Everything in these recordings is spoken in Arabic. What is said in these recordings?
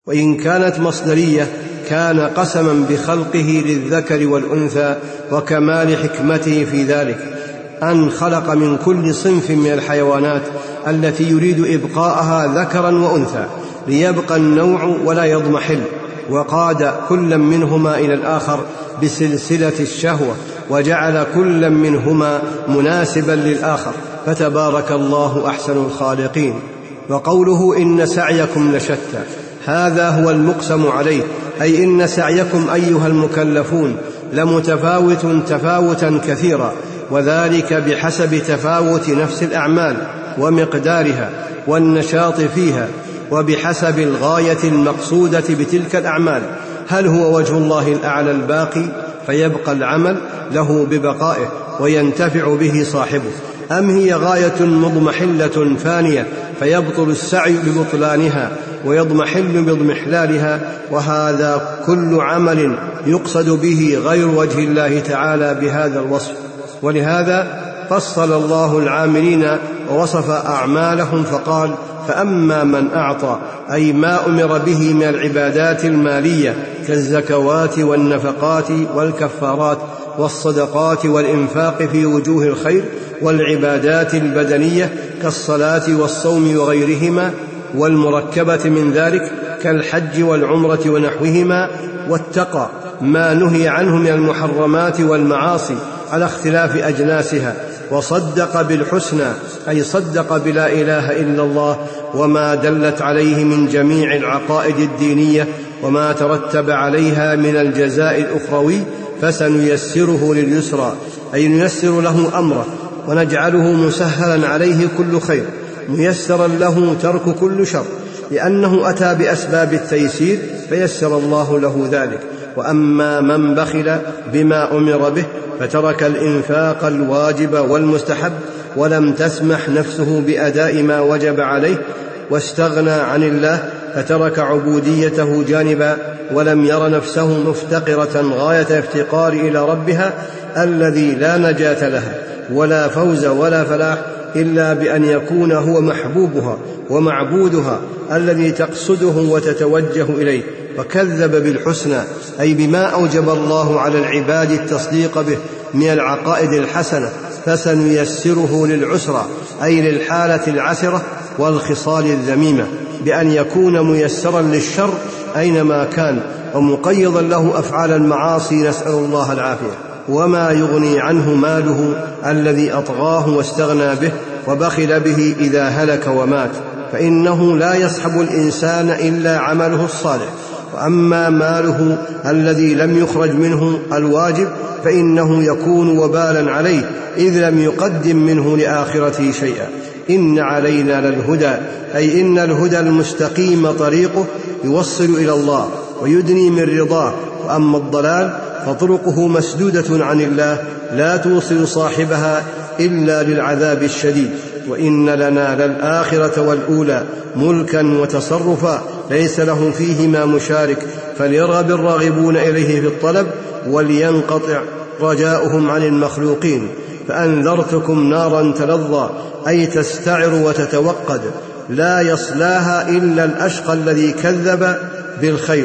وإن كانت مصدرية كان قسما بخلقه للذكر والأنثى وكمال حكمته في ذلك، أن خلق من كل صنف من الحيوانات التي يريد إبقاءها ذكرا وأنثى ليبقى النوع ولا يضمحل، وقاد كل منهما إلى الآخر بسلسلة الشهوة، وجعل كل منهما مناسبا للآخر، فتبارك الله أحسن الخالقين. وقوله إن سعيكم لشتى، هذا هو المقسم عليه، أي إن سعيكم أيها المكلفون لمتفاوت تفاوتا كثيرا، وذلك بحسب تفاوت نفس الأعمال ومقدارها والنشاط فيها، وبحسب الغاية المقصودة بتلك الأعمال. هل هو وجه الله الأعلى الباقي فيبقى العمل له ببقائه وينتفع به صاحبه، أم هي غاية مضمحلة فانية فيبطل السعي ببطلانها ويضمحل باضمحلالها؟ وهذا كل عمل يقصد به غير وجه الله تعالى بهذا الوصف. ولهذا فصل الله العاملين ووصف أعمالهم فقال: فأما من أعطى، أي ما أمر به من العبادات المالية كالزكوات والنفقات والكفارات والصدقات والإنفاق في وجوه الخير، والعبادات البدنية كالصلاة والصوم وغيرهما، والمركبة من ذلك كالحج والعمرة ونحوهما، واتقى ما نهي عنه من المحرمات والمعاصي على اختلاف أجناسها، وصدق بالحسنى، أي صدق بلا إله إلا الله وما دلت عليه من جميع العقائد الدينية وما ترتب عليها من الجزاء الأخروي، فسنيسره لليسرى، أي نيسر له أمره ونجعله مسهلا عليه كل خير، ميسرا له ترك كل شر، لأنه أتى بأسباب التيسير فيسر الله له ذلك. وأما من بخل بما أمر به فترك الإنفاق الواجب والمستحب، ولم تسمح نفسه بأداء ما وجب عليه، واستغنى عن الله فترك عبوديته جانبا، ولم ير نفسه مفتقرة غاية افتقار إلى ربها الذي لا نجاة لها ولا فوز ولا فلاح إلا بأن يكون هو محبوبها ومعبودها الذي تقصده وتتوجه إليه، فكذب بالحسنى، أي بما أوجب الله على العباد التصديق به من العقائد الحسنة، فسنيسره للعسرى، أي للحالة العسرة والخصال الذميمة، بأن يكون ميسرا للشر أينما كان، ومقيضا له أفعال المعاصي، نسأل الله العافية. وما يغني عنه ماله الذي أطغاه واستغنى به وبخل به إذا هلك ومات، فإنه لا يصحب الإنسان إلا عمله الصالح. وأما ماله الذي لم يخرج منه الواجب فإنه يكون وبالا عليه إذ لم يقدم منه لآخرته شيئا. إن علينا للهدى، أي إن الهدى المستقيم طريقه يوصل إلى الله ويدني من رضاه. وأما الضلال فطرقه مسدودة عن الله لا توصل صاحبها إلا للعذاب الشديد. وإن لنا للآخرة والأولى ملكا وتصرفا ليس له فيهما مشارك، فليرغب الراغبون إليه في الطلب ولينقطع رجاؤهم عن المخلوقين. فأنذرتكم نارا تلظى، أي تستعر وتتوقد، لا يصلاها إلا الأشقى الذي كذب بالخير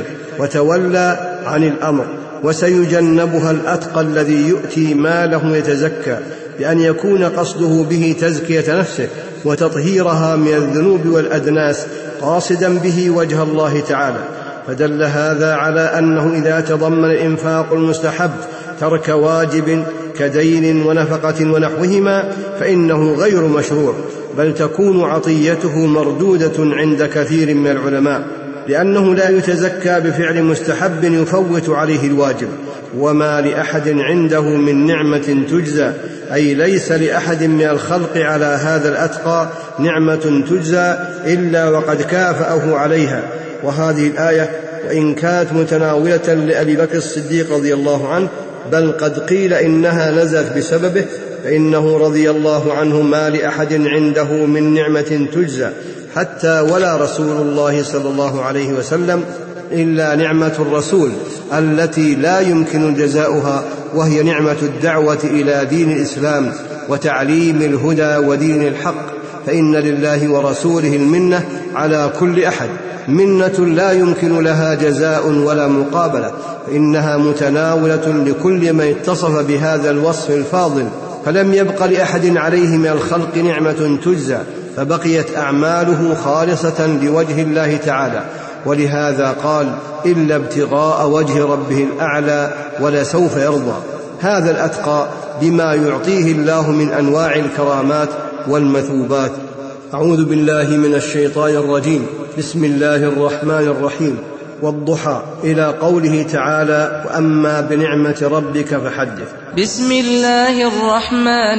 وتولى عن الأمر، وسيجنبها الأتقى الذي يؤتي ماله يتزكى، بأن يكون قصده به تزكية نفسه وتطهيرها من الذنوب والأدناس، قاصدا به وجه الله تعالى. فدل هذا على أنه إذا تضمن الإنفاق المستحب ترك واجب كدين ونفقة ونحوهما فإنه غير مشروع، بل تكون عطيته مردودة عند كثير من العلماء، لأنه لا يتزكى بفعل مستحب يفوت عليه الواجب. وما لأحد عنده من نعمة تجزى، أي ليس لأحد من الخلق على هذا الأتقى نعمة تجزى إلا وقد كافأه عليها. وهذه الآية وإن كانت متناولة لأبي بكر الصديق رضي الله عنه، بل قد قيل إنها نزلت بسببه، فإنه رضي الله عنه ما لأحد عنده من نعمة تجزى حتى ولا رسول الله صلى الله عليه وسلم إلا نعمة الرسول التي لا يمكن جزاؤها، وهي نعمة الدعوة إلى دين الإسلام وتعليم الهدى ودين الحق، فإن لله ورسوله المنة على كل أحد، منة لا يمكن لها جزاء ولا مقابلة، فإنها متناولة لكل من اتصف بهذا الوصف الفاضل، فلم يبق لأحد عليه من الخلق نعمة تجزى، فبقيت أعماله خالصة لوجه الله تعالى. ولهذا قال: إلا ابتغاء وجه ربه الأعلى ولسوف يرضى. هذا الأتقى بما يعطيه الله من أنواع الكرامات والمثوبات. أعوذ بالله من الشيطان الرجيم. بسم الله الرحمن الرحيم. والضحى، إلى قوله تعالى: وأما بنعمة ربك فحدث. بسم الله الرحمن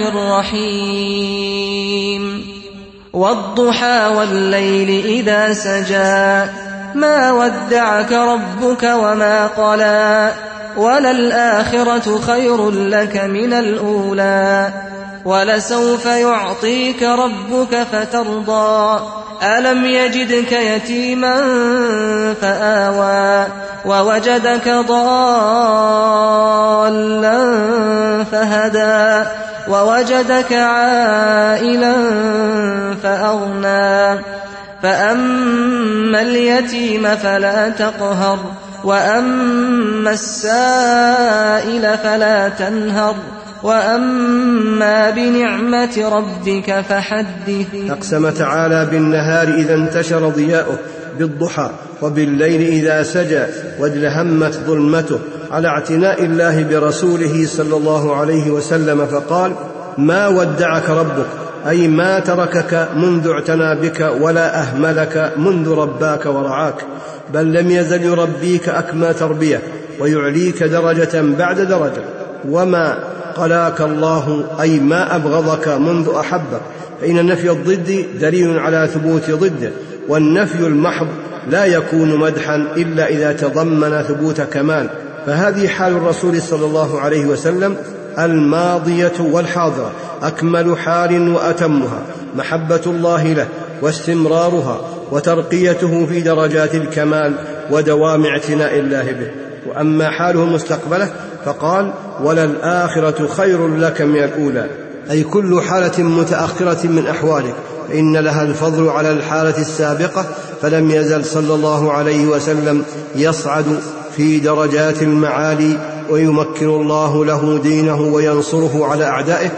الرحيم. والضحى والليل إذا سجى ما ودعك ربك وما قلى وللآخرة خير لك من الأولى ولسوف يعطيك ربك فترضى ألم يجدك يتيما فآوى ووجدك ضالا فهدى ووجدك عائلا فأغنى فأما اليتيم فلا تقهر وأما السائل فلا تنهر وأما بنعمة ربك فحدث. أقسم تعالى بالنهار إذا انتشر ضياؤه بالضحى، وبالليل إذا سجى وادلهمت ظلمته، على اعتناء الله برسوله صلى الله عليه وسلم، فقال: ما ودعك ربك، أي ما تركك منذ اعتنى بك ولا أهملك منذ رباك ورعاك، بل لم يزل يربيك أكمل تربية ويعليك درجة بعد درجة. وما قلاك الله، أي ما أبغضك منذ أحبك، فإن نفي الضد دليل على ثبوت ضده، والنفي المحض لا يكون مدحا إلا إذا تضمن ثبوت كمال. فهذه حال الرسول صلى الله عليه وسلم الماضية والحاضرة، أكمل حال وأتمها، محبة الله له واستمرارها وترقيته في درجات الكمال ودوام اعتناء الله به. وأما حاله المستقبلة فقال: وللآخرة خير لك من الأولى، أي كل حالة متأخرة من أحوالك فإن لها الفضل على الحالة السابقة. فلم يزل صلى الله عليه وسلم يصعد في درجات المعالي، ويمكن الله له دينه وينصره على أعدائه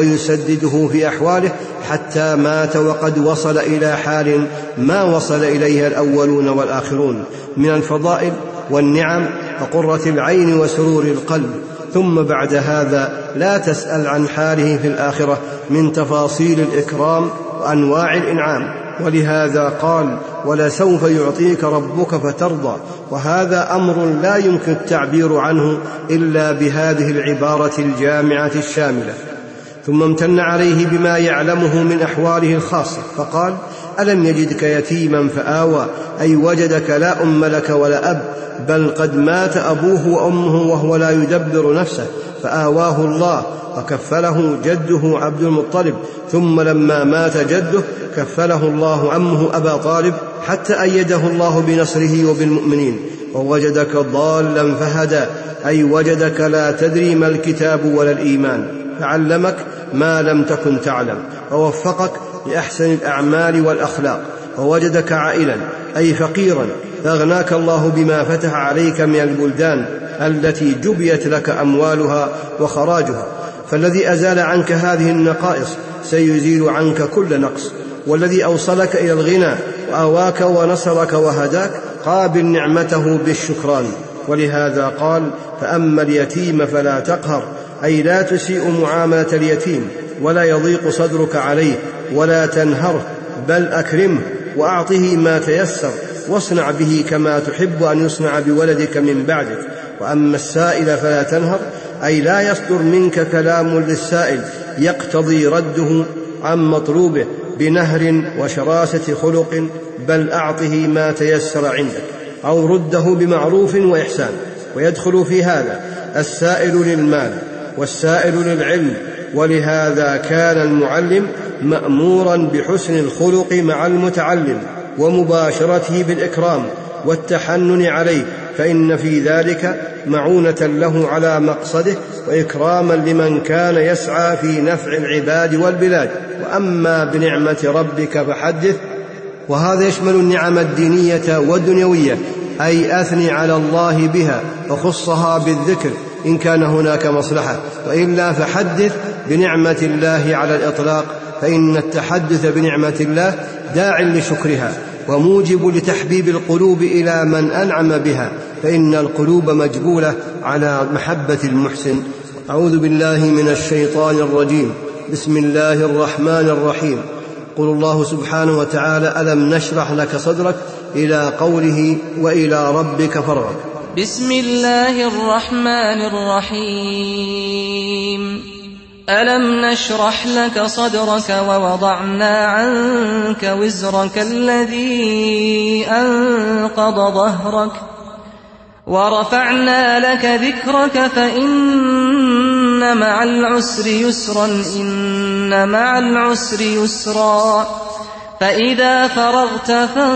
ويسدده في أحواله، حتى مات وقد وصل إلى حال ما وصل إليها الأولون والآخرون من الفضائل والنعم وقرة العين وسرور القلب. ثم بعد هذا لا تسأل عن حاله في الآخرة من تفاصيل الإكرام وأنواع الإنعام. ولهذا قال: ولسوف يعطيك ربك فترضى. وهذا أمر لا يمكن التعبير عنه إلا بهذه العبارة الجامعة الشاملة. ثم امتن عليه بما يعلمه من أحواله الخاصة، فقال: ألم يجدك يتيما فآوى، أي وجدك لا أم لك ولا أب، بل قد مات أبوه وأمه وهو لا يدبر نفسه، فآواه الله وكفله جده عبد المطلب، ثم لما مات جده كفله الله عمه أبا طالب، حتى أيده الله بنصره وبالمؤمنين. ووجدك ضالا فهدى، أي وجدك لا تدري ما الكتاب ولا الإيمان، فعلمك ما لم تكن تعلم، ووفقك لأحسن الأعمال والأخلاق. ووجدك عائلا، أي فقيرا، فأغناك الله بما فتح عليك من البلدان التي جبيت لك أموالها وخراجها. فالذي أزال عنك هذه النقائص سيزيل عنك كل نقص، والذي أوصلك إلى الغنى وآواك ونصرك وهداك قابل نعمته بالشكران. ولهذا قال: فأما اليتيم فلا تقهر، أي لا تسيء معاملة اليتيم ولا يضيق صدرك عليه ولا تنهره، بل أكرمه وأعطه ما تيسر، واصنع به كما تحب أن يصنع بولدك من بعدك. وأما السائل فلا تنهر، أي لا يصدر منك كلام للسائل يقتضي رده عن مطلوبه بنهر وشراسة خلق، بل أعطه ما تيسر عندك، أو رده بمعروف وإحسان. ويدخل في هذا السائل للمال والسائل للعلم. ولهذا كان المعلم مأمورا بحسن الخلق مع المتعلم ومباشرته بالإكرام والتحنن عليه فإن في ذلك معونة له على مقصده وإكراما لمن كان يسعى في نفع العباد والبلاد. وأما بنعمة ربك فحدث. وهذا يشمل النعم الدينية والدنيوية، أي أثني على الله بها وخصها بالذكر إن كان هناك مصلحة، وإلا فحدث بنعمة الله على الإطلاق، فإن التحدث بنعمة الله داع لشكرها وموجب لتحبيب القلوب إلى من أنعم بها، فإن القلوب مجبولة على محبة المحسن. أعوذ بالله من الشيطان الرجيم. بسم الله الرحمن الرحيم. قل الله سبحانه وتعالى: ألم نشرح لك صدرك، إلى قوله: وإلى ربك فارغب. بسم الله الرحمن الرحيم. ألم نشرح لك صدرك ووضعنا عنك وزرك الذي أنقض ظهرك ورفعنا لك ذكرك فإن مع العسر يسرا إن مع العسر يسرا فإذا فرغت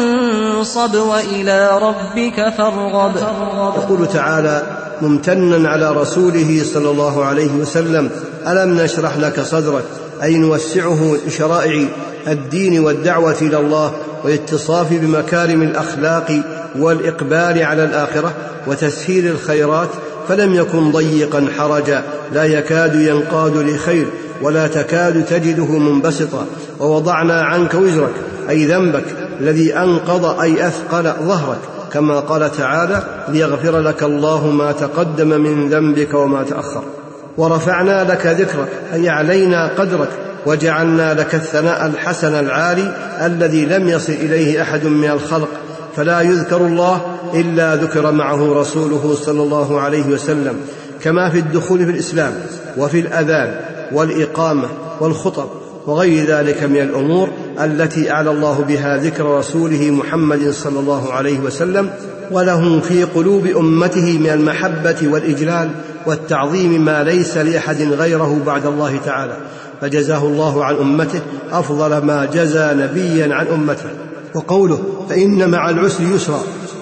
فانصب وإلى ربك فارغب. يقول تعالى ممتنا على رسوله صلى الله عليه وسلم: ألم نشرح لك صدرك، أي نوسعه لشرائع الدين والدعوة إلى الله والاتصاف بمكارم الأخلاق والإقبال على الآخرة وتسهيل الخيرات، فلم يكن ضيقا حرجا لا يكاد ينقاد لخير ولا تكاد تجده منبسطا. ووضعنا عنك وزرك، أي ذنبك الذي أنقض أي أثقل ظهرك، كما قال تعالى: ليغفر لك الله ما تقدم من ذنبك وما تأخر. ورفعنا لك ذكرك، أي علينا قدرك وجعلنا لك الثناء الحسن العالي الذي لم يصل إليه أحد من الخلق، فلا يذكر الله إلا ذكر معه رسوله صلى الله عليه وسلم، كما في الدخول في الإسلام وفي الأذان والإقامة والخطب وغير ذلك من الأمور التي أعلى الله بها ذكر رسوله محمد صلى الله عليه وسلم. ولهم في قلوب أمته من المحبة والإجلال والتعظيم ما ليس لأحد غيره بعد الله تعالى، فجزاه الله عن أمته أفضل ما جزى نبيا عن أمته. وقوله: فإن مع العسر يسرا،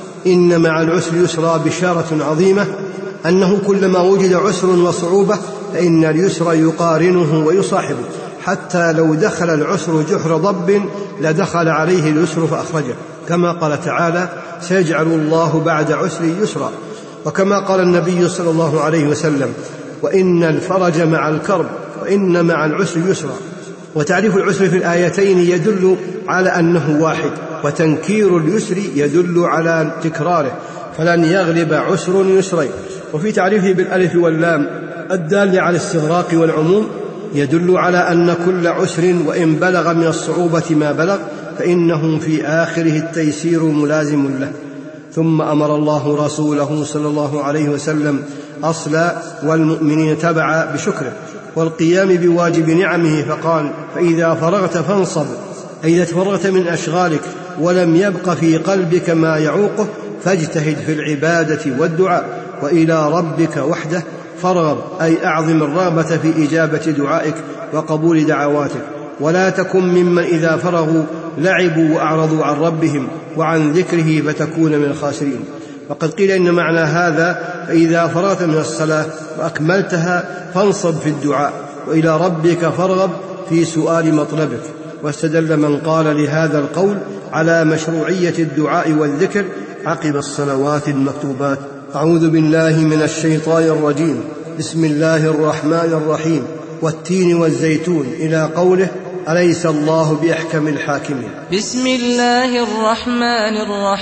إن مع العسر يسرا بشارة عظيمة أنه كلما وجد عسر وصعوبة فإن اليسر يقارنه ويصاحبه، حتى لو دخل العسر جحر ضب لدخل عليه اليسر فأخرجه، كما قال تعالى: سيجعل الله بعد عسر يسرا. وكما قال النبي صلى الله عليه وسلم: وإن الفرج مع الكرب وإن مع العسر يسرا. وتعريف العسر في الآيتين يدل على أنه واحد، وتنكير اليسر يدل على تكراره، فلن يغلب عسر يسرين. وفي تعريفه بالألف واللام الدال على الاستغراق والعموم يدل على أن كل عسر وإن بلغ من الصعوبة ما بلغ فإنه في آخره التيسير ملازم له. ثم أمر الله رسوله صلى الله عليه وسلم أصلا والمؤمنين تبعا بشكره والقيام بواجب نعمه، فقال: فإذا فرغت فانصب، أي إذا تفرغت من أشغالك ولم يبق في قلبك ما يعوقه فاجتهد في العبادة والدعاء، وإلى ربك وحده فارغب، أي أعظم الرغبة في إجابة دعائك وقبول دعواتك، ولا تكن ممن إذا فرغوا لعبوا وأعرضوا عن ربهم وعن ذكره فتكون من الخاسرين. وقد قيل إن معنى هذا: فإذا فرغت من الصلاة وأكملتها فانصب في الدعاء، وإلى ربك فارغب في سؤال مطلبك. واستدل من قال لهذا القول على مشروعية الدعاء والذكر عقب الصلوات المكتوبات. أعوذ بالله من الشيطان الرجيم. بسم الله الرحمن الرحيم. والتين والزيتون، إلى قوله: أليس الله بأحكم الحاكمين. بسم الله الرحمن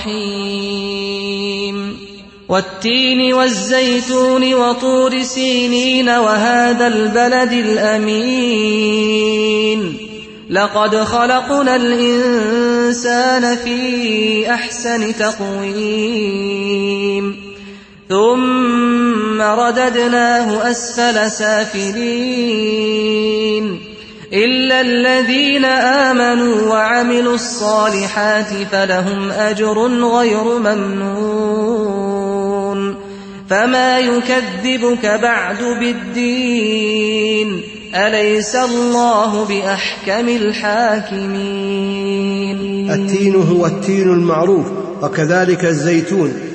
الرحيم. والتين والزيتون وطور سينين وهذا البلد الأمين لقد خلقنا الإنسان في أحسن تقويم ثم رددناه أسفل سافلين إلا الذين آمنوا وعملوا الصالحات فلهم أجر غير ممنون فما يكذبك بعد بالدين أليس الله بأحكم الحاكمين. التين هو التين المعروف، وكذلك الزيتون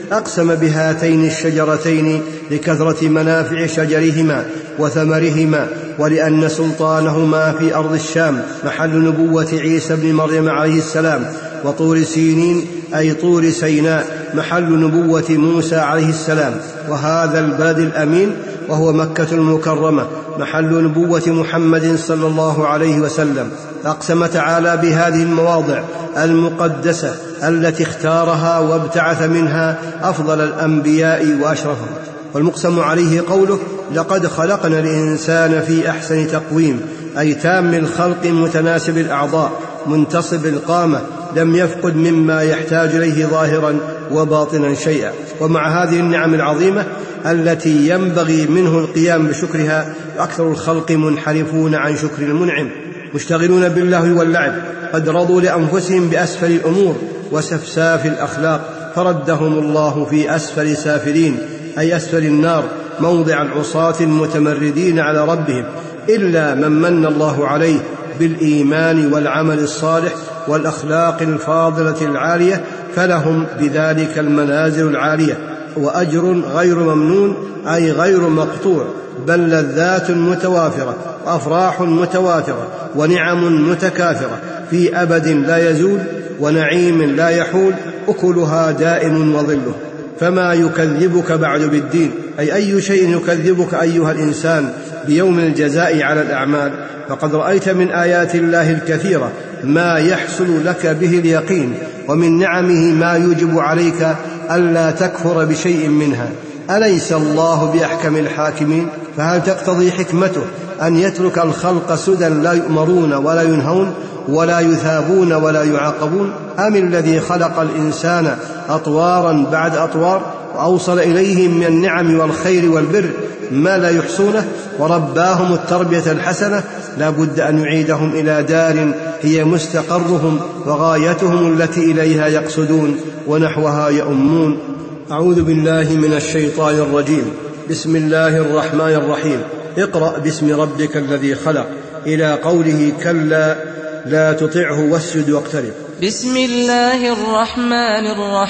أقسم بهاتين الشجرتين لكثرة منافع شجرهما وثمرهما، ولأن سلطانهما في أرض الشام محل نبوة عيسى بن مريم عليه السلام، وطور سينين أي طور سيناء محل نبوة موسى عليه السلام، وهذا البلد الأمين وهو مكة المكرمة محل نبوة محمد صلى الله عليه وسلم. أقسم تعالى بهذه المواضع المقدسة التي اختارها وابتعث منها أفضل الأنبياء وأشرفهم. والمقسم عليه قوله: لقد خلقنا الإنسان في أحسن تقويم، أي تام الخلق متناسب الأعضاء منتصب القامة، لم يفقد مما يحتاج إليه ظاهرا وباطنا شيئا. ومع هذه النعم العظيمة التي ينبغي منه القيام بشكرها، أكثر الخلق منحرفون عن شكر المنعم، مشتغلون باللهو واللعب، قد رضوا لأنفسهم بأسفل الأمور وسفساف الأخلاق، فردهم الله في أسفل سافلين، أي أسفل النار، موضع العصاة المتمردين على ربهم، إلا من من الله عليه بالإيمان والعمل الصالح والأخلاق الفاضلة العالية، فلهم بذلك المنازل العالية، وأجر غير ممنون، أي غير مقطوع، بل لذات متوافرة وأفراح متواترة ونعم متكاثرة في أبد لا يزول ونعيم لا يحول، أكلها دائم وظله. فما يكذبك بعد بالدين، أي أي شيء يكذبك أيها الإنسان بيوم الجزاء على الأعمال؟ فقد رأيت من آيات الله الكثيرة ما يحصل لك به اليقين، ومن نعمه ما يجب عليك ألا تكفر بشيء منها. أليس الله بأحكم الحاكمين؟ فهل تقتضي حكمته أن يترك الخلق سدى لا يؤمرون ولا ينهون ولا يثابون ولا يعاقبون؟ أم الذي خلق الإنسان أطوارا بعد أطوار، وأوصل إليهم من النعم والخير والبر ما لا يحصونه، ورباهم التربية الحسنة، لا بد أن يعيدهم إلى دار هي مستقرهم وغايتهم التي إليها يقصدون ونحوها يؤمون. أعوذ بالله من الشيطان الرجيم. بسم الله الرحمن الرحيم. اقرأ باسم ربك الذي خلق، إلى قوله: كلا لا تطعه واسجد واقترب. بسم الله الرحمن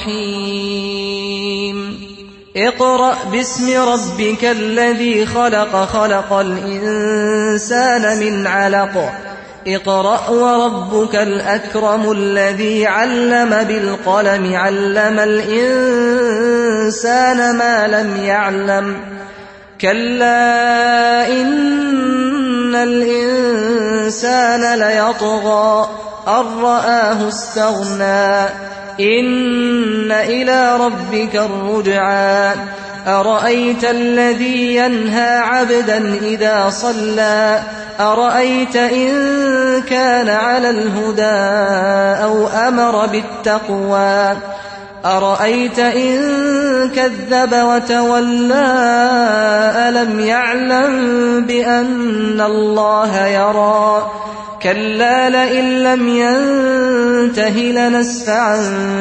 الرحيم. اقرأ باسم ربك الذي خلق، خلق الإنسان من علق. اقرأ وربك الأكرم الذي علم بالقلم، علم الإنسان ما لم يعلم. كلا إن الإنسان ليطغى أن رآه استغنى، إن إلى ربك الرجعى. أرأيت الذي ينهى عبدا إذا صلى، أرأيت إن كان على الهدى أو أمر بالتقوى، أرأيت إن كذب وتولى، ألم يعلم بأن الله يرى. كلا لئن لم ينته لنسفعا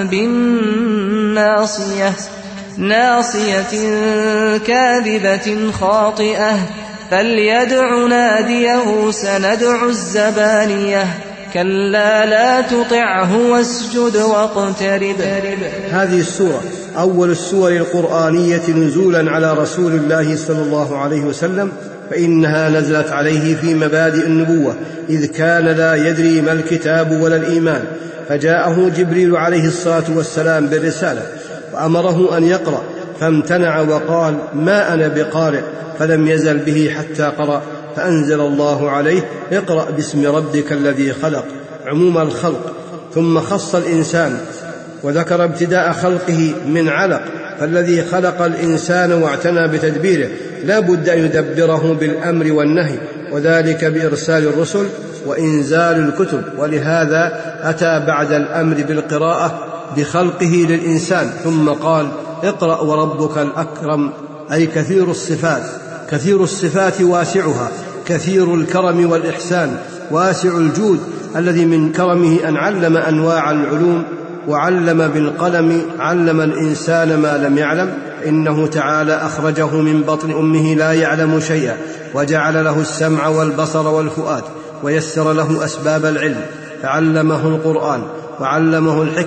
بالناصية، ناصية كاذبة خاطئة، فليدع ناديه سندع الزبانية. كلا لا تطعه واسجد واقترب. هذه السورة أول السور القرآنية نزولا على رسول الله صلى الله عليه وسلم، فإنها نزلت عليه في مبادئ النبوة، إذ كان لا يدري ما الكتاب ولا الإيمان، فجاءه جبريل عليه الصلاة والسلام بالرسالة وأمره أن يقرأ، فامتنع وقال: ما أنا بقارئ، فلم يزل به حتى قرأ، فأنزل الله عليه: اقرأ باسم ربك الذي خلق، عموم الخلق، ثم خص الإنسان وذكر ابتداء خلقه من علق، فالذي خلق الإنسان واعتنى بتدبيره لا بد أن يدبره بالأمر والنهي، وذلك بإرسال الرسل وإنزال الكتب، ولهذا أتى بعد الأمر بالقراءة بخلقه للإنسان، ثم قال: اقرأ وربك الأكرم، أي كثير الصفات، كثير الصفات واسعها، كثير الكرم والإحسان، واسع الجود، الذي من كرمه أن علم أنواع العلوم، وعلم بالقلم، علم الإنسان ما لم يعلم، إنه تعالى أخرجه من بطن أمه لا يعلم شيئا، وجعل له السمع والبصر والفؤاد، ويسر له أسباب العلم، فعلمه القرآن وعلمه الحكمة،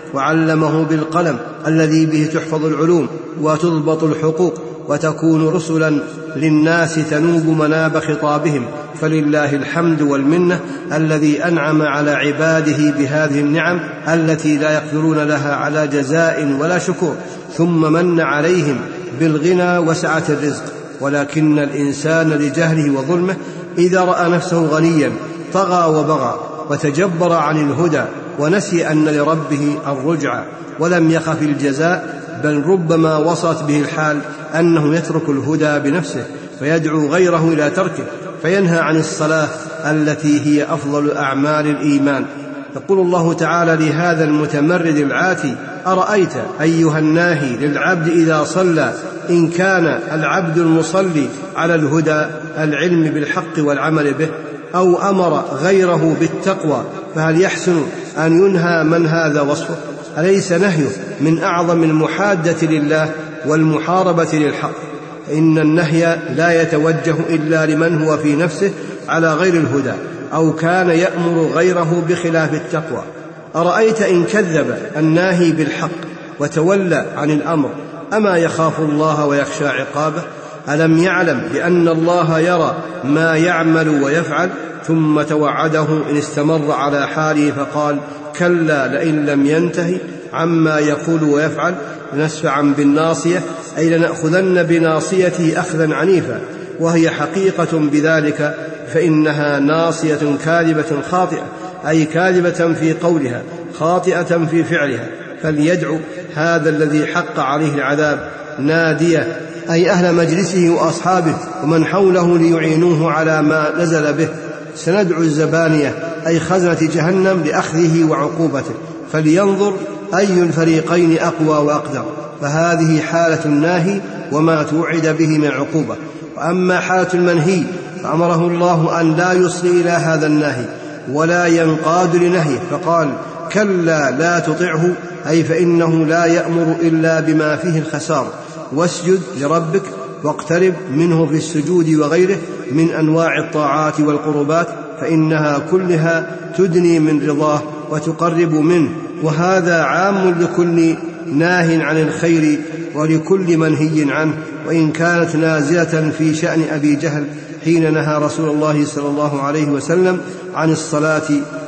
وعلمه بالقلم الذي به تحفظ العلوم وتضبط الحقوق وتكون رسلا للناس تنوب مناب خطابهم، فلله الحمد والمنة الذي أنعم على عباده بهذه النعم التي لا يقدرون لها على جزاء ولا شكور، ثم من عليهم بالغنى وسعة الرزق. ولكن الإنسان لجهله وظلمه إذا رأى نفسه غنيا طغى وبغى وتجبر عن الهدى ونسي أن لربه الرجع ولم يخف الجزاء، بل ربما وصلت به الحال أنه يترك الهدى بنفسه فيدعو غيره إلى تركه، فينهى عن الصلاة التي هي أفضل أعمال الإيمان. يقول الله تعالى لهذا المتمرد العاتي: أرأيت أيها الناهي للعبد إذا صلى إن كان العبد المصلي على الهدى العلم بالحق والعمل به، أو أمر غيره بالتقوى، فهل يحسن أن ينهى من هذا وصفه؟ أليس نهيه من أعظم المحادة لله والمحاربة للحق؟ إن النهي لا يتوجه إلا لمن هو في نفسه على غير الهدى أو كان يأمر غيره بخلاف التقوى. أرأيت إن كذب الناهي بالحق وتولى عن الأمر، أما يخاف الله ويخشى عقابه؟ ألم يعلم بأن الله يرى ما يعمل ويفعل؟ ثم توعده إن استمر على حاله فقال: كلا لئن لم ينتهي عما يقول ويفعل لنسفعا بالناصية، أي لنأخذن بناصيته أخذا عنيفا، وهي حقيقة بذلك، فإنها ناصية كاذبة خاطئة، أي كاذبة في قولها خاطئة في فعلها. فليدعو هذا الذي حق عليه العذاب ناديه، أي أهل مجلسه وأصحابه ومن حوله ليعينوه على ما نزل به. سندعو الزبانية أي خزنة جهنم لأخذه وعقوبته، فلينظر أي الفريقين أقوى وأقدر. فهذه حالة الناهي وما توعد به من عقوبة. وأما حالة المنهي فأمره الله أن لا يصغي إلى هذا الناهي ولا ينقاد لنهيه، فقال: كلا لا تطعه، أي فإنه لا يأمر إلا بما فيه الخسار، واسجد لربك واقترب منه في السجود وغيره من أنواع الطاعات والقربات، فإنها كلها تدني من رضاه وتقرب منه. وهذا عام لكل ناه عن الخير ولكل منهي عنه، وإن كانت نازلة في شأن أبي جهل حين نهى رسول الله صلى الله عليه وسلم عن الصلاة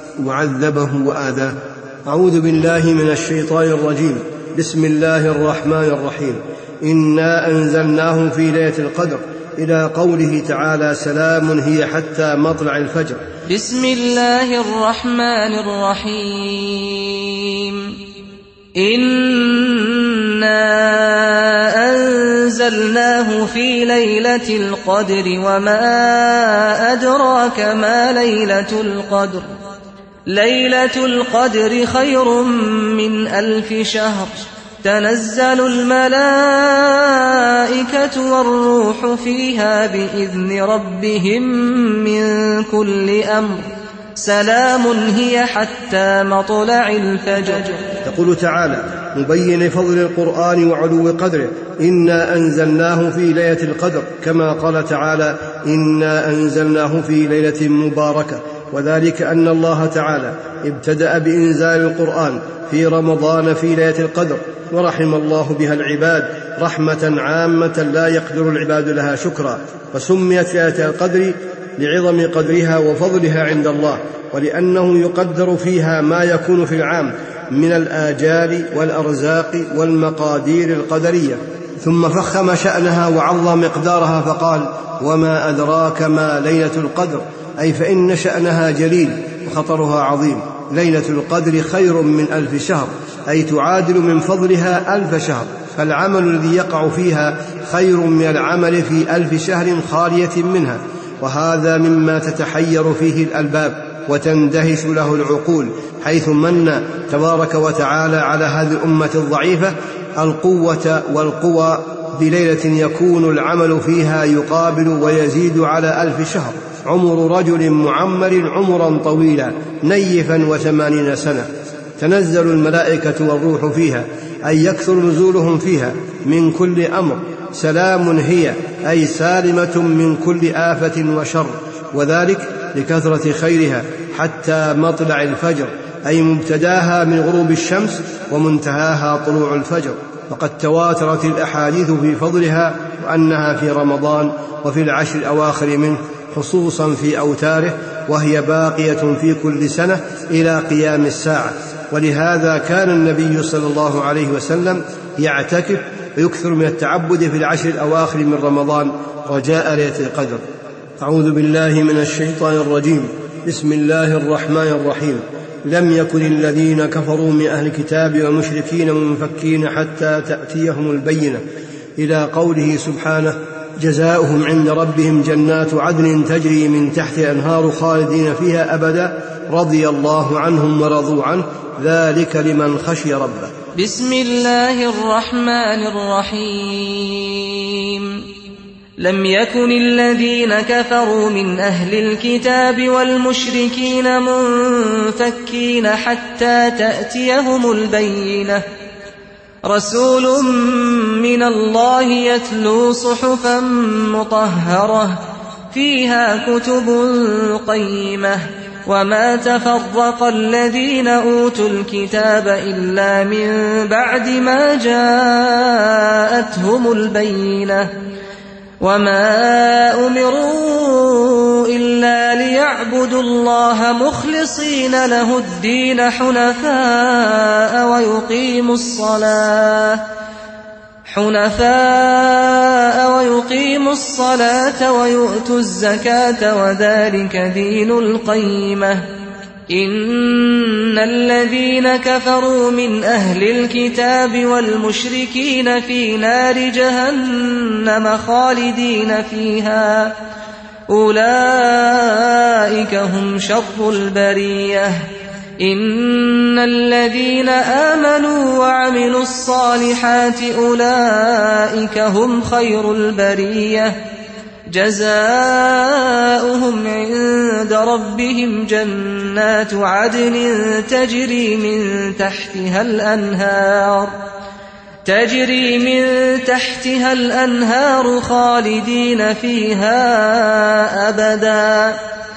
وعذبه وآذاه. أعوذ بالله من الشيطان الرجيم. بسم الله الرحمن الرحيم. إنا أنزلناه في ليلة القدر، إلى قوله تعالى: سلام هي حتى مطلع الفجر. بسم الله الرحمن الرحيم. إنا أنزلناه في ليلة القدر، وما أدراك ما ليلة القدر. ليلة القدر خير من 1000 شهر. تنزل الملائكة والروح فيها بإذن ربهم من كل أمر. سلام هي حتى مطلع الفجر. يقول تعالى مبين فضل القرآن وعلو قدره: إنا أنزلناه في ليلة القدر، كما قال تعالى: إنا أنزلناه في ليلة مباركة. وذلك أن الله تعالى ابتدأ بإنزال القرآن في رمضان في ليلة القدر، ورحم الله بها العباد رحمة عامة لا يقدر العباد لها شكرا. فسميت ليلة القدر لعظم قدرها وفضلها عند الله، ولأنه يقدر فيها ما يكون في العام من الآجال والأرزاق والمقادير القدرية. ثم فخم شأنها وعظم مقدارها فقال: وما أدراك ما ليلة القدر، أي فإن شأنها جليل وخطرها عظيم. ليلة القدر خير من 1000 شهر، أي تعادل من فضلها 1000 شهر، فالعمل الذي يقع فيها خير من العمل في 1000 شهر خالية منها. وهذا مما تتحير فيه الألباب وتندهش له العقول، حيث من تبارك وتعالى على هذه الأمة الضعيفة القوة والقوى بليلة يكون العمل فيها يقابل ويزيد على 1000 شهر. عمر رجل معمر عمرا طويلا نيفا 80 سنة. تنزل الملائكة والروح فيها، أي يكثر نزولهم فيها من كل أمر. سلام هي، أي سالمة من كل آفة وشر، وذلك لكثرة خيرها حتى مطلع الفجر، أي مبتداها من غروب الشمس ومنتهاها طلوع الفجر. وقد تواترت الأحاديث في فضلها وأنها في رمضان وفي العشر الأواخر منه، خصوصا في أوتاره، وهي باقية في كل سنة إلى قيام الساعة. ولهذا كان النبي صلى الله عليه وسلم يعتكف ويكثر من التعبد في العشر الأواخر من رمضان رجاء ليلة القدر. أعوذ بالله من الشيطان الرجيم. بسم الله الرحمن الرحيم. لم يكن الذين كفروا من أهل الكتاب ومشركين منفكين حتى تأتيهم البينة، إلى قوله سبحانه: جزاؤهم عند ربهم جنات عدن تجري من تحت الأنهار خالدين فيها أبدا رضي الله عنهم ورضوا عنه ذلك لمن خشي ربه. بسم الله الرحمن الرحيم. لم يكن الذين كفروا من أهل الكتاب والمشركين منفكين حتى تأتيهم البينة، رسول من الله يتلو صحفا مطهرة فيها كتب قيمة، وما تفرق الذين أوتوا الكتاب إلا من بعد ما جاءتهم البينة، وما أمروا إلا ليعبدوا الله مخلصين له الدين حنفاء ويقيموا الصلاة ويؤتوا الزكاة وذلك دين القيمة. إن الذين كفروا من أهل الكتاب والمشركين في نار جهنم خالدين فيها، أولئك هم شر البرية. إن الذين آمنوا وعملوا الصالحات أولئك هم خير البرية، جزاؤهم عند ربهم جنات عدن تجري من تحتها الأنهار خالدين فيها أبدا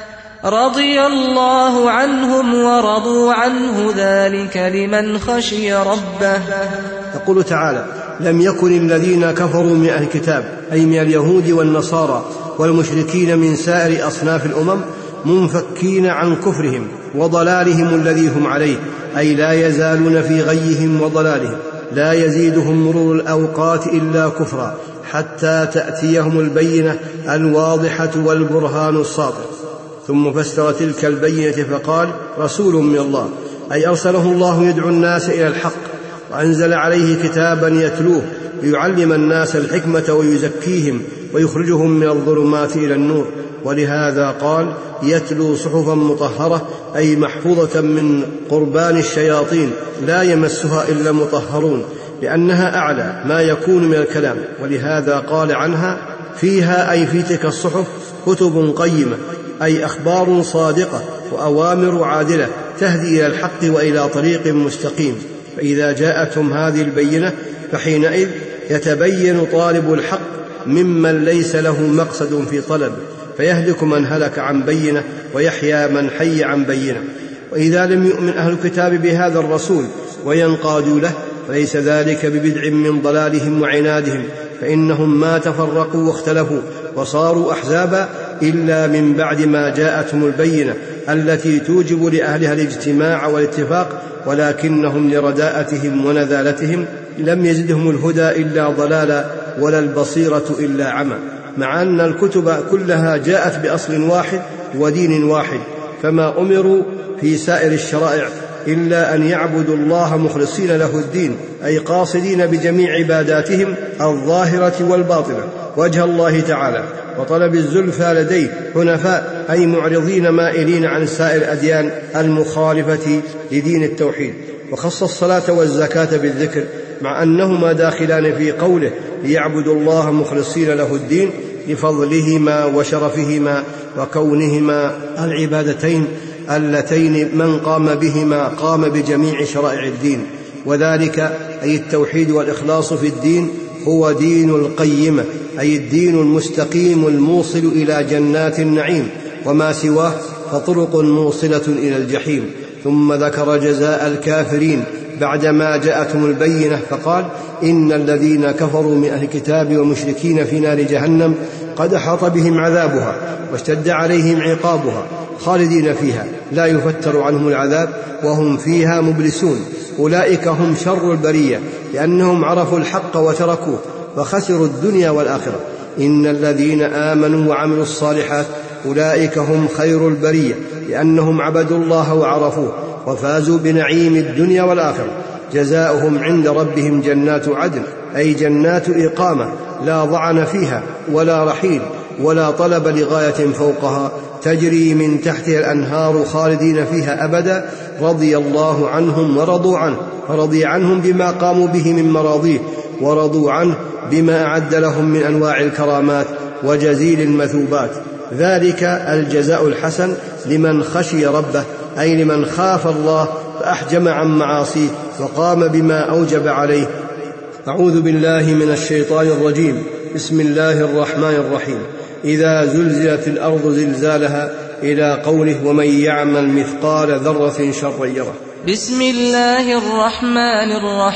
رضي الله عنهم ورضوا عنه ذلك لمن خشي ربه. يقول تعالى: لم يكن الذين كفروا من أهل الكتاب، أي من اليهود والنصارى والمشركين من سائر أصناف الأمم، منفكين عن كفرهم وضلالهم الذي هم عليه، أي لا يزالون في غيهم وضلالهم، لا يزيدهم مرور الأوقات إلا كفرا حتى تأتيهم البينة الواضحة والبرهان الساطع. ثم فسر تلك البينة فقال: رسول من الله، أي أرسله الله يدعو الناس إلى الحق، وأنزل عليه كتابا يتلوه ليعلم الناس الحكمة ويزكيهم ويخرجهم من الظلمات إلى النور. ولهذا قال: يتلو صحفا مطهرة، أي محفوظة من قربان الشياطين لا يمسها إلا مطهرون، لأنها أعلى ما يكون من الكلام. ولهذا قال عنها: فيها، أي في تلك الصحف، كتب قيمة، أي أخبار صادقة وأوامر عادلة تهدي إلى الحق وإلى طريق مستقيم. فإذا جاءتهم هذه البينة فحينئذ يتبين طالب الحق ممن ليس له مقصد في طلبه، فيهلك من هلك عن بينة ويحيى من حي عن بينة. وإذا لم يؤمن أهل الكتاب بهذا الرسول وينقادوا له فليس ذلك ببدع من ضلالهم وعنادهم، فإنهم ما تفرقوا واختلفوا وصاروا أحزابا إلا من بعد ما جاءتهم البينة التي توجب لأهلها الاجتماع والاتفاق، ولكنهم لرداءتهم ونذالتهم لم يزدهم الهدى إلا ضلالا ولا البصيرة إلا عمى، مع أن الكتب كلها جاءت بأصل واحد ودين واحد، فما أمروا في سائر الشرائع إلا أن يعبدوا الله مخلصين له الدين، أي قاصدين بجميع عباداتهم الظاهرة والباطنة وجه الله تعالى، وطلب الزلفى لديه حنفاء، أي معرضين مائلين عن سائر الأديان المخالفة لدين التوحيد. وخص الصلاة والزكاة بالذكر، مع أنهما داخلان في قوله: ليعبدوا الله مخلصين له الدين، لفضلهما وشرفهما وكونهما العبادتين اللتين من قام بهما قام بجميع شرائع الدين. وذلك أي التوحيد والإخلاص في الدين هو دين القيمة، أي الدين المستقيم الموصل إلى جنات النعيم، وما سواه فطرق موصلة إلى الجحيم. ثم ذكر جزاء الكافرين بعدما جاءتهم البينة فقال: إن الذين كفروا من أهل الكتاب والمشركين في نار جهنم قد أحاط بهم عذابها واشتد عليهم عقابها خالدين فيها لا يفتر عنهم العذاب وهم فيها مبلسون. أولئك هم شر البرية لأنهم عرفوا الحق وتركوه فخسروا الدنيا والآخرة. إن الذين آمنوا وعملوا الصالحات أولئك هم خير البرية لأنهم عبدوا الله وعرفوه وفازوا بنعيم الدنيا والآخرة. جزاؤهم عند ربهم جنات عدن، أي جنات إقامة لا ضعن فيها ولا رحيل ولا طلب لغاية فوقها، تجري من تحتها الأنهار خالدين فيها أبدا. رضي الله عنهم ورضوا عنه، فرضي عنهم بما قاموا به من مراضيه، ورضوا عنه بما أعد لهم من أنواع الكرامات وجزيل المثوبات. ذلك الجزاء الحسن لمن خشي ربه، أي لمن خاف الله فأحجم عن معاصيه وقام بما أوجب عليه. أعوذ بالله من الشيطان الرجيم. بسم الله الرحمن الرحيم. إذا زلزلت الأرض زلزالها إلى قوله: ومن يعمل مثقال ذرة شرا يره. بسم الله الرحمن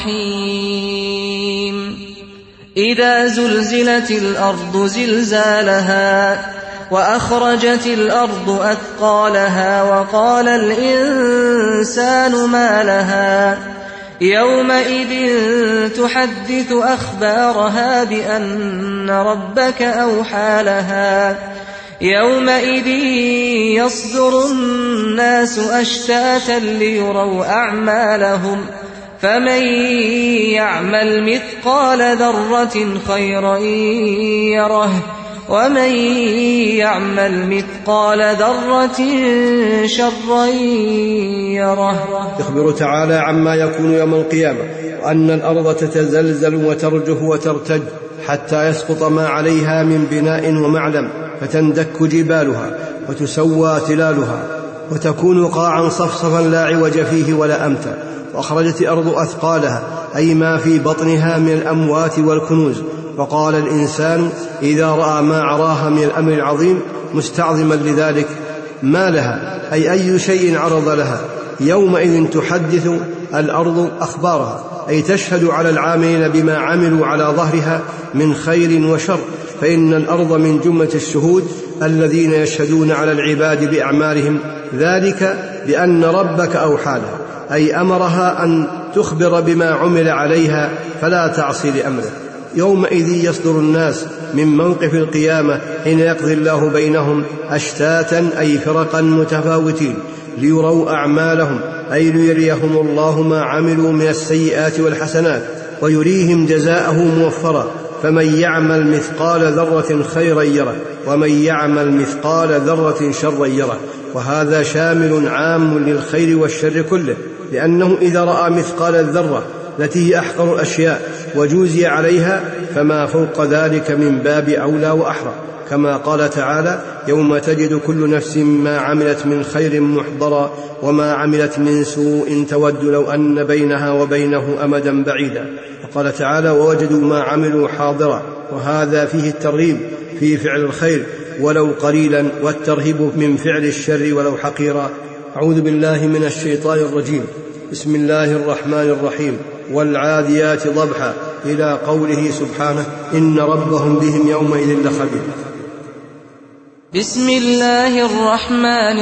الرحيم. إذا زلزلت الأرض زلزالها وأخرجت الأرض أثقالها وقال الإنسان ما لها يومئذ تحدث أخبارها بأن ربك أوحى لها يومئذ يصدر الناس أشتاتا ليروا أعمالهم فمن يعمل مثقال ذرة خيرا يره ومن يعمل مثقال ذرة شرا يره. يخبر تعالى عما يكون يوم القيامة، وأن الأرض تتزلزل وترجف وترتج حتى يسقط ما عليها من بناء ومعلم، فتندك جبالها وتسوى تلالها وتكون قاعا صفصفا لا عوج فيه ولا أمتا. وأخرجت الأرض أثقالها، أي ما في بطنها من الأموات والكنوز. وقال الإنسان إذا رأى ما عراها من الأمر العظيم مستعظما لذلك: ما لها، أي أي شيء عرض لها. يومئذ تحدث الأرض أخبارها، أي تشهد على العاملين بما عملوا على ظهرها من خير وشر، فإن الأرض من جملة الشهود الذين يشهدون على العباد بأعمالهم. ذلك بأن ربك أوحى لها، أي أمرها أن تخبر بما عمل عليها فلا تعصي لأمره. يومئذ يصدر الناس من موقف القيامة حين يقضي الله بينهم أشتاتا، أي فرقا متفاوتين، ليروا أعمالهم، أي ليريهم الله ما عملوا من السيئات والحسنات ويريهم جزاءه موفرا. فمن يعمل مثقال ذرة خيرا يره ومن يعمل مثقال ذرة شرا يره. وهذا شامل عام للخير والشر كله، لأنه إذا رأى مثقال الذرة التي هي أحقر الأشياء وجوزي عليها فما فوق ذلك من باب أولى وأحرى، كما قال تعالى: يوم تجد كل نفس ما عملت من خير محضرا وما عملت من سوء تود لو أن بينها وبينه أمدا بعيدا. وقال تعالى: ووجدوا ما عملوا حاضرا. وهذا فيه الترغيب في فعل الخير ولو قليلا، والترهيب من فعل الشر ولو حقيرا. أعوذ بالله من الشيطان الرجيم. بسم الله الرحمن الرحيم. والعاديات ضبحا إلى قوله سبحانه: إن ربهم بهم يومئذ لخبير. بسم الله الرحمن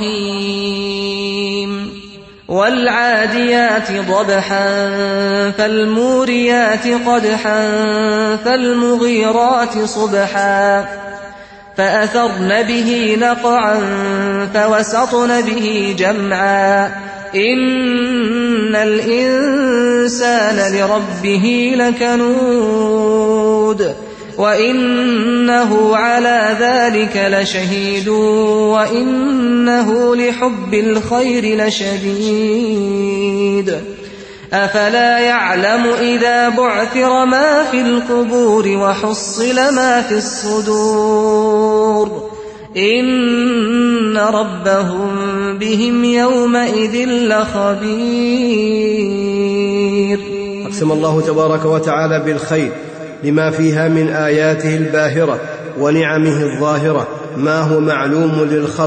الرحيم. والعاديات ضبحا فالموريات قدحا فالمغيرات صبحا فأثرن به نقعا فوسطن به جمعا إن الإنسان لربه لكنود وإنه على ذلك لشهيد وإنه لحب الخير لشديد أفلا يعلم إذا بعثر ما في القبور وحصل ما في الصدور إن ربهم بهم يومئذ لخبير. أقسم الله تبارك وتعالى بالخير لما فيها من آياته الباهرة ونعمه الظاهرة ما هو معلوم للخلق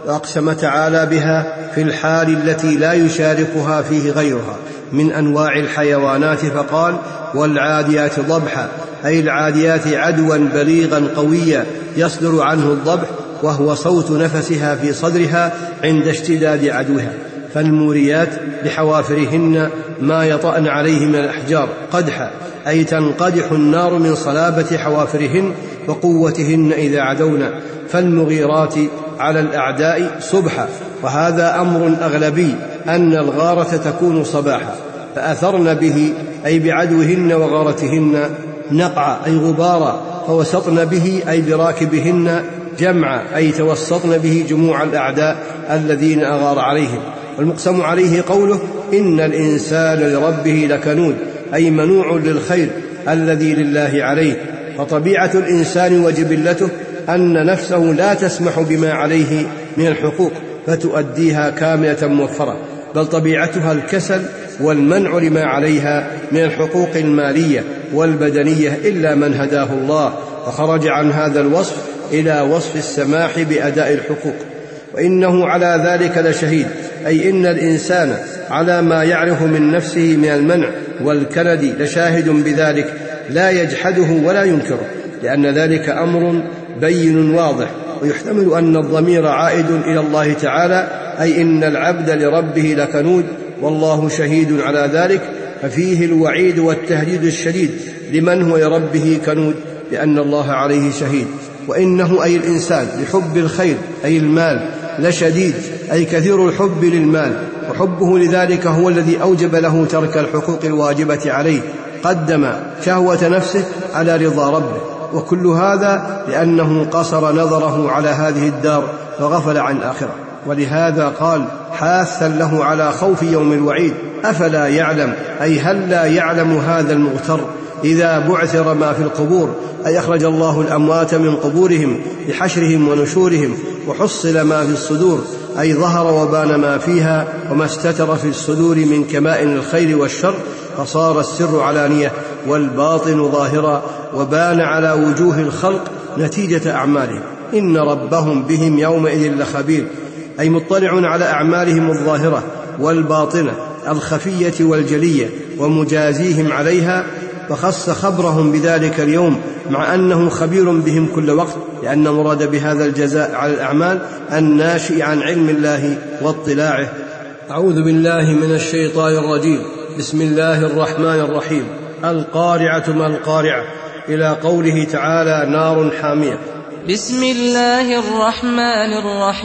وأقسم تعالى بها في الحال التي لا يشاركها فيه غيرها من أنواع الحيوانات فقال: والعاديات ضبحا، أي العاديات عدوا بليغا قويا يصدر عنه الضبح، وهو صوت نفسها في صدرها عند اشتداد عدوها. فالموريات بحوافرهن ما يطأن عليه من الأحجار قدحا، أي تنقدح النار من صلابة حوافرهن وقوتهن إذا عدونا. فالمغيرات على الأعداء صبحا، وهذا أمر أغلبي أن الغارة تكون صباحا. فأثرن به، أي بعدوهن وغارتهن، نقع، أي غبارا، فوسطن به، أي براكبهن، جمع، أي توسطن به جموع الأعداء الذين أغار عليهم. والمقسم عليه قوله: إن الإنسان لربه لكنود، أي منوع للخير الذي لله عليه. فطبيعة الإنسان وجبلته أن نفسه لا تسمح بما عليه من الحقوق فتؤديها كاملة موفرة، بل طبيعتها الكسل والمنع لما عليها من الحقوق المالية والبدنية إلا من هداه الله، فخرج عن هذا الوصف إلى وصف السماح بأداء الحقوق. وإنه على ذلك لشهيد، أي إن الإنسان على ما يعرف من نفسه من المنع والكند لشاهد بذلك، لا يجحده ولا ينكره، لأن ذلك أمر بين واضح. ويحتمل أن الضمير عائد إلى الله تعالى، أي إن العبد لربه لكنود والله شهيد على ذلك، ففيه الوعيد والتهديد الشديد لمن هو لربه كنود، لأن الله عليه شهيد. وإنه، أي الإنسان، لحب الخير، أي المال، لشديد، أي كثير الحب للمال، وحبه لذلك هو الذي أوجب له ترك الحقوق الواجبة عليه، قدم شهوة نفسه على رضا ربه. وكل هذا لأنه قصر نظره على هذه الدار وغفل عن الآخرة. ولهذا قال حاثا له على خوف يوم الوعيد: أفلا يعلم، أي هل لا يعلم هذا المغتر إذا بعثر ما في القبور، أي أخرج الله الأموات من قبورهم بحشرهم ونشورهم، وحصل ما في الصدور، أي ظهر وبان ما فيها وما استتر في الصدور من كمائن الخير والشر، فصار السر علانية والباطن ظاهرا، وبان على وجوه الخلق نتيجة أعمالهم. إن ربهم بهم يومئذ لخبير، أي مطلع على أعمالهم الظاهرة والباطنة الخفية والجلية ومجازيهم عليها، فخص خبرهم بذلك اليوم مع أنه خبير بهم كل وقت، لأن مراد بهذا الجزاء على الأعمال الناشئ عن علم الله واطلاعه. أعوذ بالله من الشيطان الرجيم. بسم الله الرحمن الرحيم. القارعة ما القارعة، إلى قوله تعالى: نار حامية. بسم الله الرحمن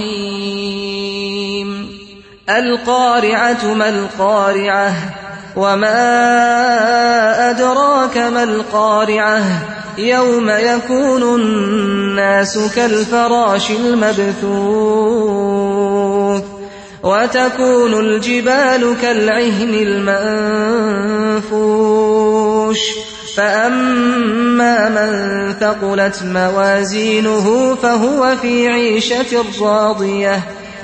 الرحيم. القارعة ما القارعة، وما أدراك ما القارعة، يوم يكون الناس كالفراش المبثوث، وتكون الجبال كالعهن المنفوش، فأما من ثقلت موازينه فهو في عيشة راضية،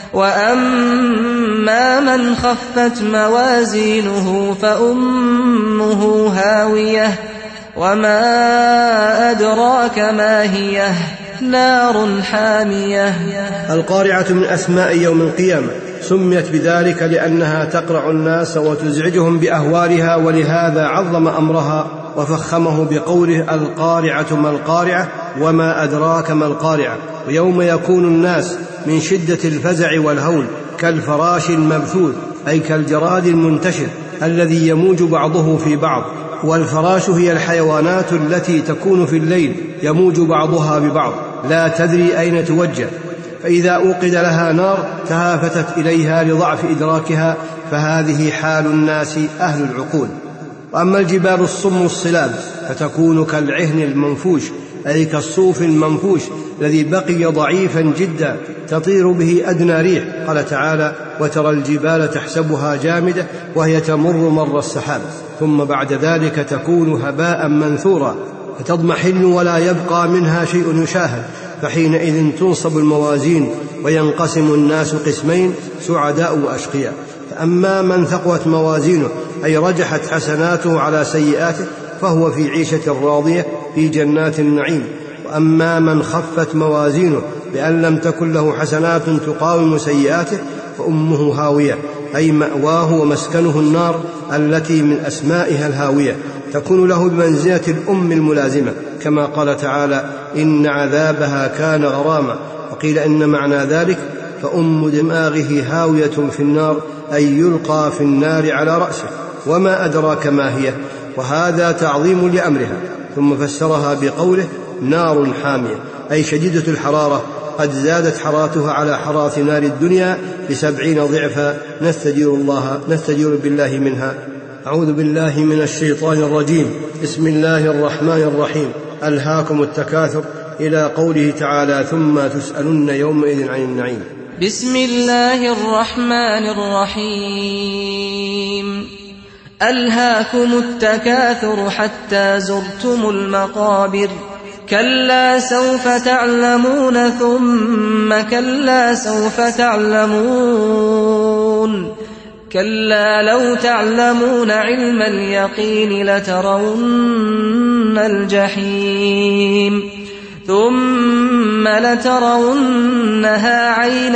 وأما من خفت موازينه فأمه هاوية، وما أدراك ما هي، نار حامية. القارعة من أسماء يوم القيامة، سميت بذلك لأنها تقرع الناس وتزعجهم بأهوالها، ولهذا عظم أمرها وفخمه بقوله: القارعة ما القارعة، وما أدراك ما القارعة. ويوم يكون الناس من شدة الفزع والهول كالفراش المبثوث، أي كالجراد المنتشر الذي يموج بعضه في بعض. والفراش هي الحيوانات التي تكون في الليل يموج بعضها ببعض لا تدري أين توجه، فإذا أوقد لها نار تهافتت إليها لضعف إدراكها، فهذه حال الناس أهل العقول. وأما الجبال الصم الصلاب فتكون كالعهن المنفوش، أي كالصوف المنفوش الذي بقي ضعيفا جدا تطير به أدنى ريح. قال تعالى: وترى الجبال تحسبها جامدة وهي تمر مر السحاب، ثم بعد ذلك تكون هباء منثورا فتضمحل ولا يبقى منها شيء يشاهد، فحينئذ تنصب الموازين وينقسم الناس قسمين: سعداء وأشقياء. فأما من ثقلت موازينه، أي رجحت حسناته على سيئاته، فهو في عيشة راضية في جنات النعيم. وأما من خفت موازينه، بأن لم تكن له حسنات تقاوم سيئاته فأمه هاوية، أي مأواه ومسكنه النار التي من أسمائها الهاوية، تكون له بمنزلة الأم الملازمة، كما قال تعالى: إن عذابها كان غراما. وقيل إن معنى ذلك فأم دماغه هاوية في النار، أي يلقى في النار على رأسه، وما أدراك ما هي، وهذا تعظيم لأمرها. ثم فسرها بقوله: نار حامية، أي شديدة الحرارة، قد زادت حرارتها على حرارة نار الدنيا ب70 ضعفا، نستجير بالله منها. أعوذ بالله من الشيطان الرجيم. بسم الله الرحمن الرحيم. ألهاكم التكاثر، إلى قوله تعالى: ثم تسألن يومئذ عن النعيم. بسم الله الرحمن الرحيم. ألهاكم التكاثر حتى زرتم المقابر، كلا سوف تعلمون ثم كلا سوف تعلمون، كلا لو تعلمون علم اليقين لترون الجحيم ثم لترونها عين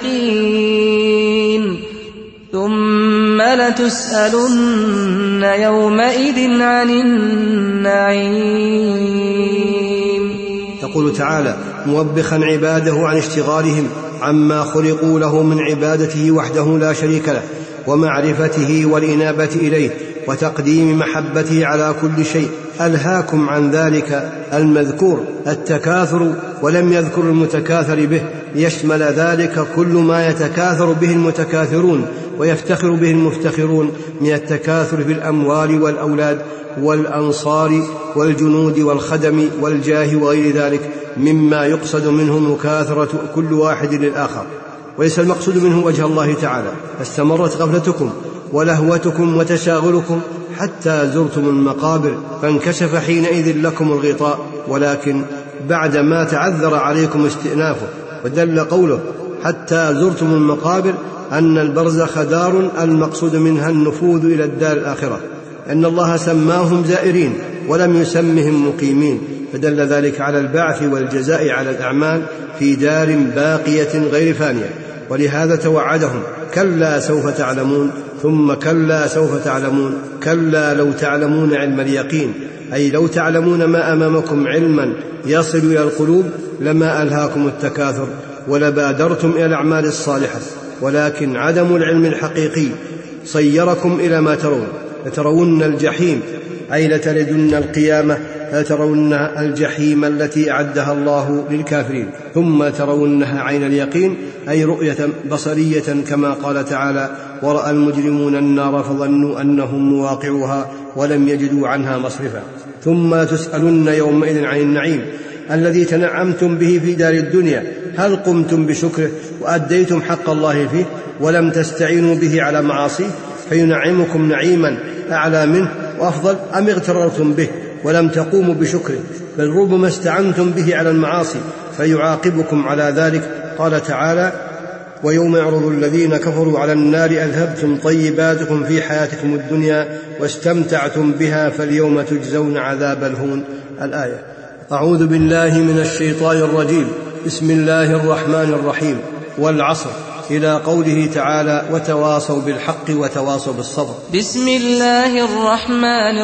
اليقين ثم لتسألن يومئذ عن النعيم. يقول تعالى موبخا عباده عن اشتغالهم عما خلقوا له من عبادته وحده لا شريك له، ومعرفته والإنابة إليه، وتقديم محبته على كل شيء. ألهاكم عن ذلك المذكور التكاثر، ولم يذكر المتكاثر به، ليشمل ذلك كل ما يتكاثر به المتكاثرون ويفتخر به المفتخرون من التكاثر في الأموال والأولاد والأنصار والجنود والخدم والجاه وغير ذلك، مما يقصد منه مكاثرة كل واحد للآخر، وليس المقصود منه وجه الله تعالى. فاستمرت غفلتكم ولهوتكم وتشاغلكم حتى زرتم المقابر، فانكشف حينئذ لكم الغطاء، ولكن بعدما تعذر عليكم استئنافه. ودل قوله حتى زرتم المقابر أن البرزخ دار المقصود منها النفوذ إلى الدار الآخرة، أن الله سماهم زائرين ولم يسمهم مقيمين، فدل ذلك على البعث والجزاء على الأعمال في دار باقية غير فانية. ولهذا توعدهم: كلا سوف تعلمون ثم كلا سوف تعلمون، كلا لو تعلمون علم اليقين، أي لو تعلمون ما أمامكم علما يصل إلى القلوب لما ألهاكم التكاثر ولبادرتم إلى الأعمال الصالحة، ولكن عدم العلم الحقيقي صيركم إلى ما ترون. لترون الجحيم، أي لتلدن القيامة، لترون الجحيم التي أعدها الله للكافرين، ثم ترونها عين اليقين، أي رؤية بصرية، كما قال تعالى: ورأى المجرمون النار فظنوا أنهم مواقعوها ولم يجدوا عنها مصرفا. ثم تسألن يومئذ عن النعيم الذي تنعمتم به في دار الدنيا، هل قمتم بشكره وأديتم حق الله فيه ولم تستعينوا به على معاصيه فينعمكم نعيما أعلى منه وأفضل، أم اغتررتم به ولم تقوموا بشكره، بل ربما استعنتم به على المعاصي فيعاقبكم على ذلك. قال تعالى: ويوم يعرض الذين كفروا على النار أذهبتم طيباتكم في حياتكم الدنيا واستمتعتم بها فاليوم تجزون عذاب الهون. الآية. أعوذ بالله من الشيطان الرجيم. بسم الله الرحمن الرحيم. والعصر، إلى قوله تعالى: وتواصوا بالحق وتواصوا بالصبر. بسم الله الرحمن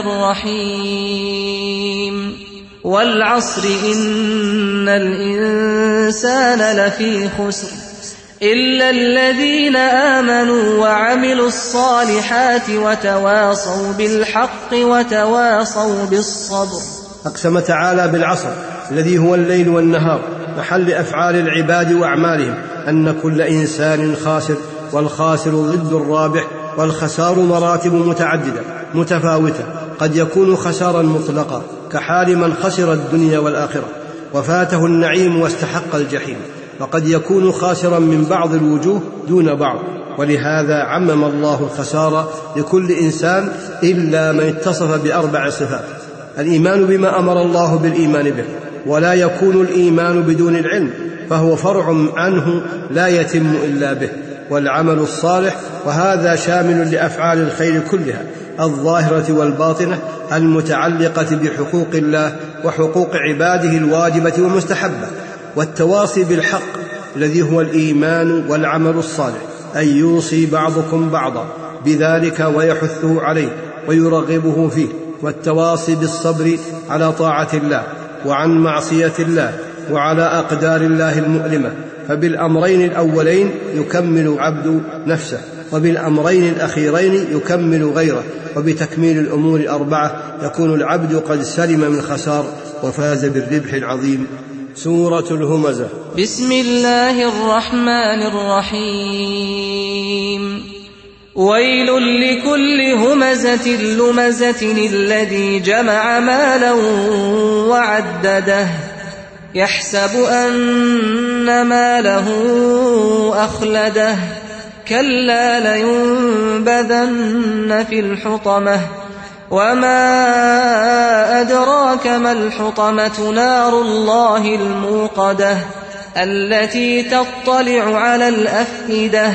الرحيم. والعصر إن الإنسان لفي خسر إلا الذين آمنوا وعملوا الصالحات وتواصوا بالحق وتواصوا بالصبر. أقسم تعالى بالعصر الذي هو الليل والنهار، محل أفعال العباد وأعمالهم، أن كل إنسان خاسر، والخاسر ضد الرابح، والخسار مراتب متعددة متفاوتة، قد يكون خسارا مطلقا كحال من خسر الدنيا والآخرة وفاته النعيم واستحق الجحيم، وقد يكون خاسرا من بعض الوجوه دون بعض. ولهذا عمم الله الخسارة لكل إنسان إلا من اتصف بأربع صفات: الإيمان بما أمر الله بالإيمان به، ولا يكون الإيمان بدون العلم فهو فرع عنه لا يتم إلا به، والعمل الصالح، وهذا شامل لأفعال الخير كلها الظاهرة والباطنة المتعلقة بحقوق الله وحقوق عباده الواجبة والمستحبة، والتواصي بالحق الذي هو الإيمان والعمل الصالح، أن يوصي بعضكم بعضا بذلك ويحثه عليه ويرغبه فيه، والتواصي بالصبر على طاعة الله وعن معصية الله وعلى أقدار الله المؤلمة. فبالأمرين الأولين يكمل عبد نفسه، وبالأمرين الأخيرين يكمل غيره، وبتكميل الأمور الأربعة يكون العبد قد سلم من خسار وفاز بالربح العظيم. سورة الهمزة. بسم الله الرحمن الرحيم. ويل لكل همزة لمزة الذي جمع مالا وعدده يحسب أن ماله أخلده كلا لينبذن في الحطمة وما أدراك ما الحطمة نار الله الموقدة التي تطلع على الأفئدة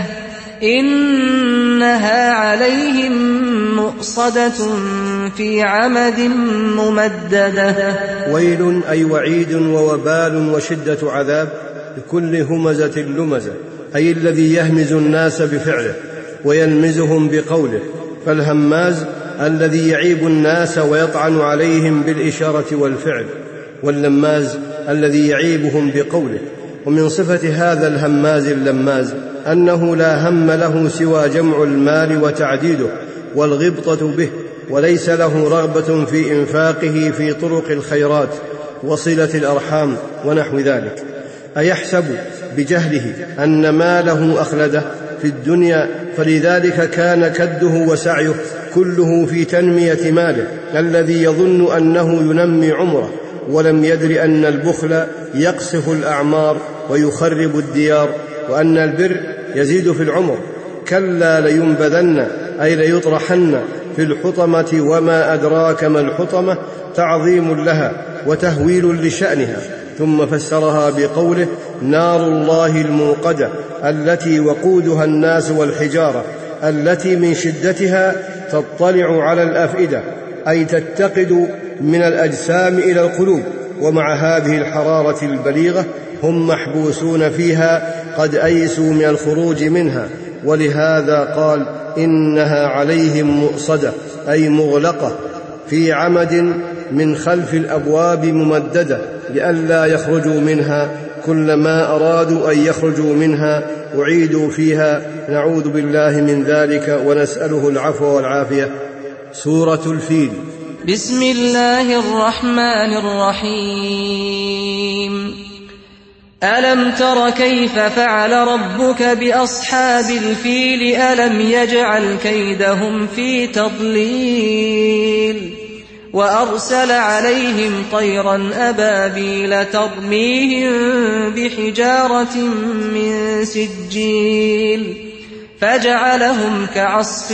إنها عليهم مؤصدة في عمد ممددة. ويل أي وعيد ووبال وشدة عذاب لكل همزة لمزة، أي الذي يهمز الناس بفعله ويلمزهم بقوله، فالهماز الذي يعيب الناس ويطعن عليهم بالإشارة والفعل، واللماز الذي يعيبهم بقوله. ومن صفة هذا الهماز اللماز أنه لا هم له سوى جمع المال وتعديده والغبطة به، وليس له رغبة في إنفاقه في طرق الخيرات وصلة الأرحام ونحو ذلك. أيحسب بجهله أن ماله أخلده في الدنيا، فلذلك كان كده وسعيه كله في تنمية ماله الذي يظن أنه ينمي عمره، ولم يدر أن البخل يقصف الأعمار ويخرب الديار، وأن البر يزيد في العمر. كلا لينبذن أي ليطرحن في الحطمة وما أدراك ما الحطمة، تعظيم لها وتهويل لشأنها، ثم فسرها بقوله نار الله الموقدة التي وقودها الناس والحجارة، التي من شدتها تطلع على الأفئدة، أي تتقد من الأجسام إلى القلوب. ومع هذه الحرارة البليغة هم محبوسون فيها قد أيسوا من الخروج منها، ولهذا قال إنها عليهم مؤصدة أي مغلقة في عمد من خلف الأبواب ممددة لئلا يخرجوا منها، كلما أرادوا أن يخرجوا منها أعيدوا فيها، نعوذ بالله من ذلك ونسأله العفو والعافية. سورة الفيل. بسم الله الرحمن الرحيم. ألم تر كيف فعل ربك بأصحاب الفيل ألم يجعل كيدهم في تضليل وأرسل عليهم طيرا أبابيل ترميهم بحجارة من سجيل فجعلهم كعصف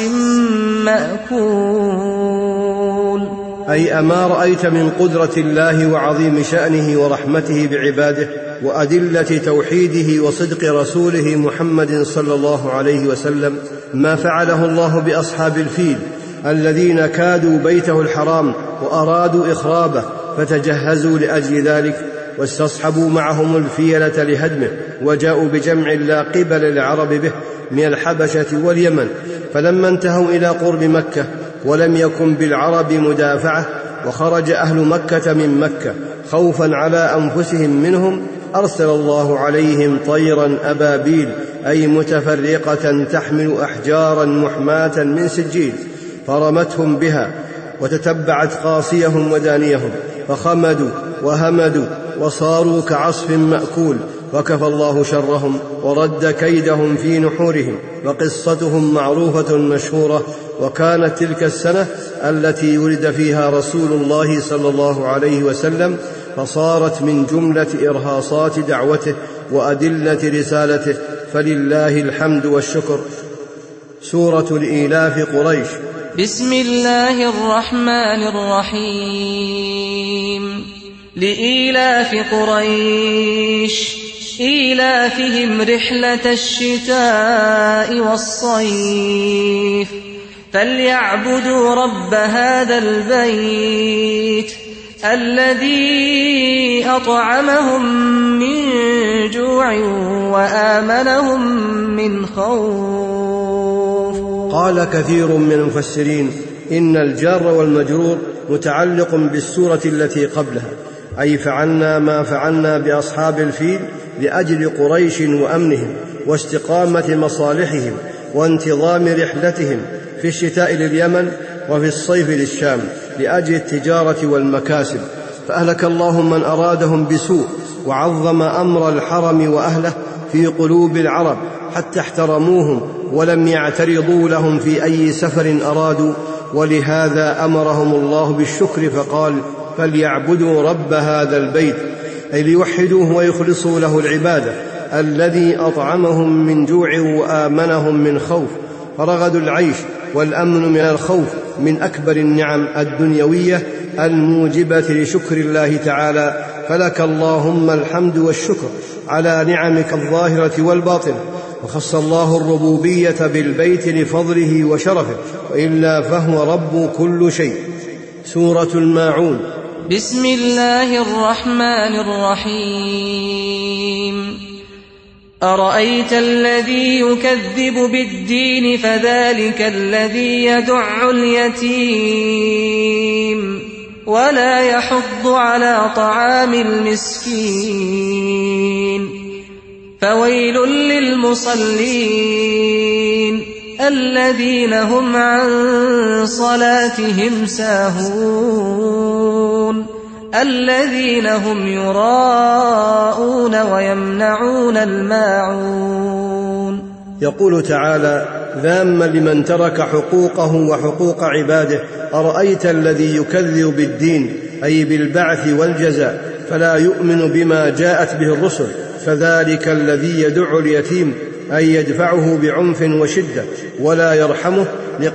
مأكول. أي أما رأيت من قدرة الله وعظيم شأنه ورحمته بعباده وأدلة توحيده وصدق رسوله محمد صلى الله عليه وسلم ما فعله الله بأصحاب الفيل الذين كادوا بيته الحرام وأرادوا إخرابه، فتجهزوا لأجل ذلك واستصحبوا معهم الفيلة لهدمه، وجاءوا بجمع لا قبل للعرب به من الحبشة واليمن. فلما انتهوا إلى قرب مكة ولم يكن بالعرب مدافعة وخرج أهل مكة من مكة خوفا على أنفسهم منهم، أرسل الله عليهم طيرا أبابيل أي متفرقة تحمل أحجارا محماة من سجيل، فرمتهم بها وتتبعت قاصيهم ودانيهم، فخمدوا وهمدوا وصاروا كعصف مأكول، وكفى الله شرهم ورد كيدهم في نحورهم. وقصتهم معروفة مشهورة، وكانت تلك السنة التي ولد فيها رسول الله صلى الله عليه وسلم، فصارت من جملة إرهاصات دعوته وأدلة رسالته، فلله الحمد والشكر. سورة الإيلاف قريش. بسم الله الرحمن الرحيم. لإيلاف قريش إيلافهم رحلة الشتاء والصيف فليعبدوا رب هذا البيت الذي أطعمهم من جوع وآمنهم من خوف. قال كثير من المفسرين إن الجار والمجرور متعلق بالسورة التي قبلها، أي فعلنا ما فعلنا بأصحاب الفيل لأجل قريش وأمنهم واستقامة مصالحهم وانتظام رحلتهم في الشتاء لليمن وفي الصيف للشام لأجل التجارة والمكاسب، فأهلك الله من أرادهم بسوء وعظم أمر الحرم وأهله في قلوب العرب حتى احترموهم ولم يعترضوا لهم في أي سفر أرادوا، ولهذا أمرهم الله بالشكر فقال فليعبدوا رب هذا البيت، أي ليوحدوه ويخلصوا له العبادة، الذي أطعمهم من جوع وآمنهم من خوف. فرغد العيش والأمن من الخوف من أكبر النعم الدنيوية الموجبة لشكر الله تعالى، فلك اللهم الحمد والشكر على نعمك الظاهرة والباطنة. وخص الله الربوبية بالبيت لفضله وشرفه، وإلا فهو رب كل شيء. سورة الماعون. بسم الله الرحمن الرحيم. أرأيت الذي يكذب بالدين فذلك الذي يدع اليتيم ولا يحض على طعام المسكين، فويل للمصلين الذين هم عن صلاتهم ساهون الذين هم يراءون ويمنعون الماعون. يقول تعالى ذاما لمن ترك حقوقه وحقوق عباده: أرأيت الذي يكذب بالدين، أي بالبعث والجزاء، فلا يؤمن بما جاءت به الرسل، فذلك الذي يدع اليتيم، أي يدفعه بعنف وشدة ولا يرحمه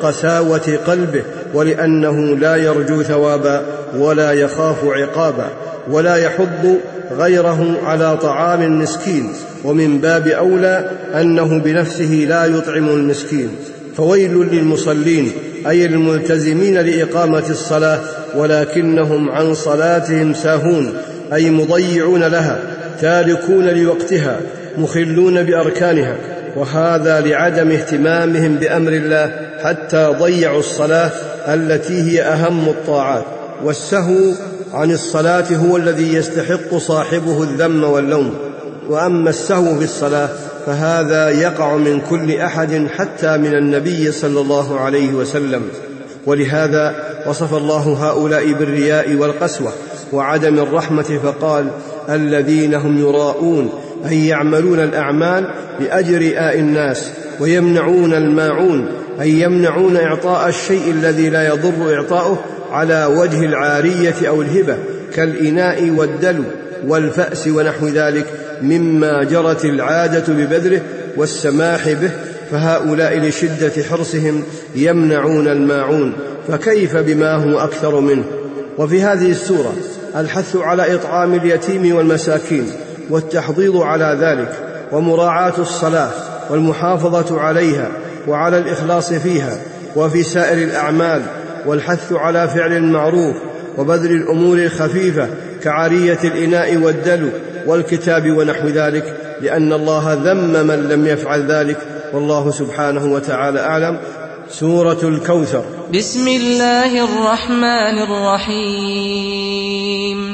لقساوة قلبه، ولأنه لا يرجو ثوابا ولا يخاف عقابا، ولا يحض غيره على طعام المسكين، ومن باب أولى أنه بنفسه لا يطعم المسكين. فويل للمصلين، أي الملتزمين لإقامة الصلاة ولكنهم عن صلاتهم ساهون، أي مضيعون لها، تاركون لوقتها، مخلون بأركانها، وهذا لعدم اهتمامهم بأمر الله حتى ضيعوا الصلاة التي هي أهم الطاعات. والسهو عن الصلاة هو الذي يستحق صاحبه الذم واللوم. وأما السهو في الصلاة فهذا يقع من كل أحد حتى من النبي صلى الله عليه وسلم، ولهذا وصف الله هؤلاء بالرياء والقسوة وعدم الرحمة فقال: الذين هم يراءون، أي يعملون الأعمال لأجل رئاء الناس، ويمنعون الماعون، أي يمنعون إعطاء الشيء الذي لا يضر إعطاؤه على وجه العارية أو الهبة، كالإناء والدلو والفأس ونحو ذلك مما جرت العادة ببذله والسماح به، فهؤلاء لشدة حرصهم يمنعون الماعون، فكيف بما هو أكثر منه. وفي هذه السورة الحث على إطعام اليتيم والمساكين والتحضيض على ذلك، ومراعاة الصلاة والمحافظة عليها وعلى الإخلاص فيها وفي سائر الأعمال، والحث على فعل المعروف وبذل الأمور الخفيفة كعارية الإناء والدلو والكتاب ونحو ذلك، لأن الله ذم من لم يفعل ذلك، والله سبحانه وتعالى أعلم. سورة الكوثر. بسم الله الرحمن الرحيم.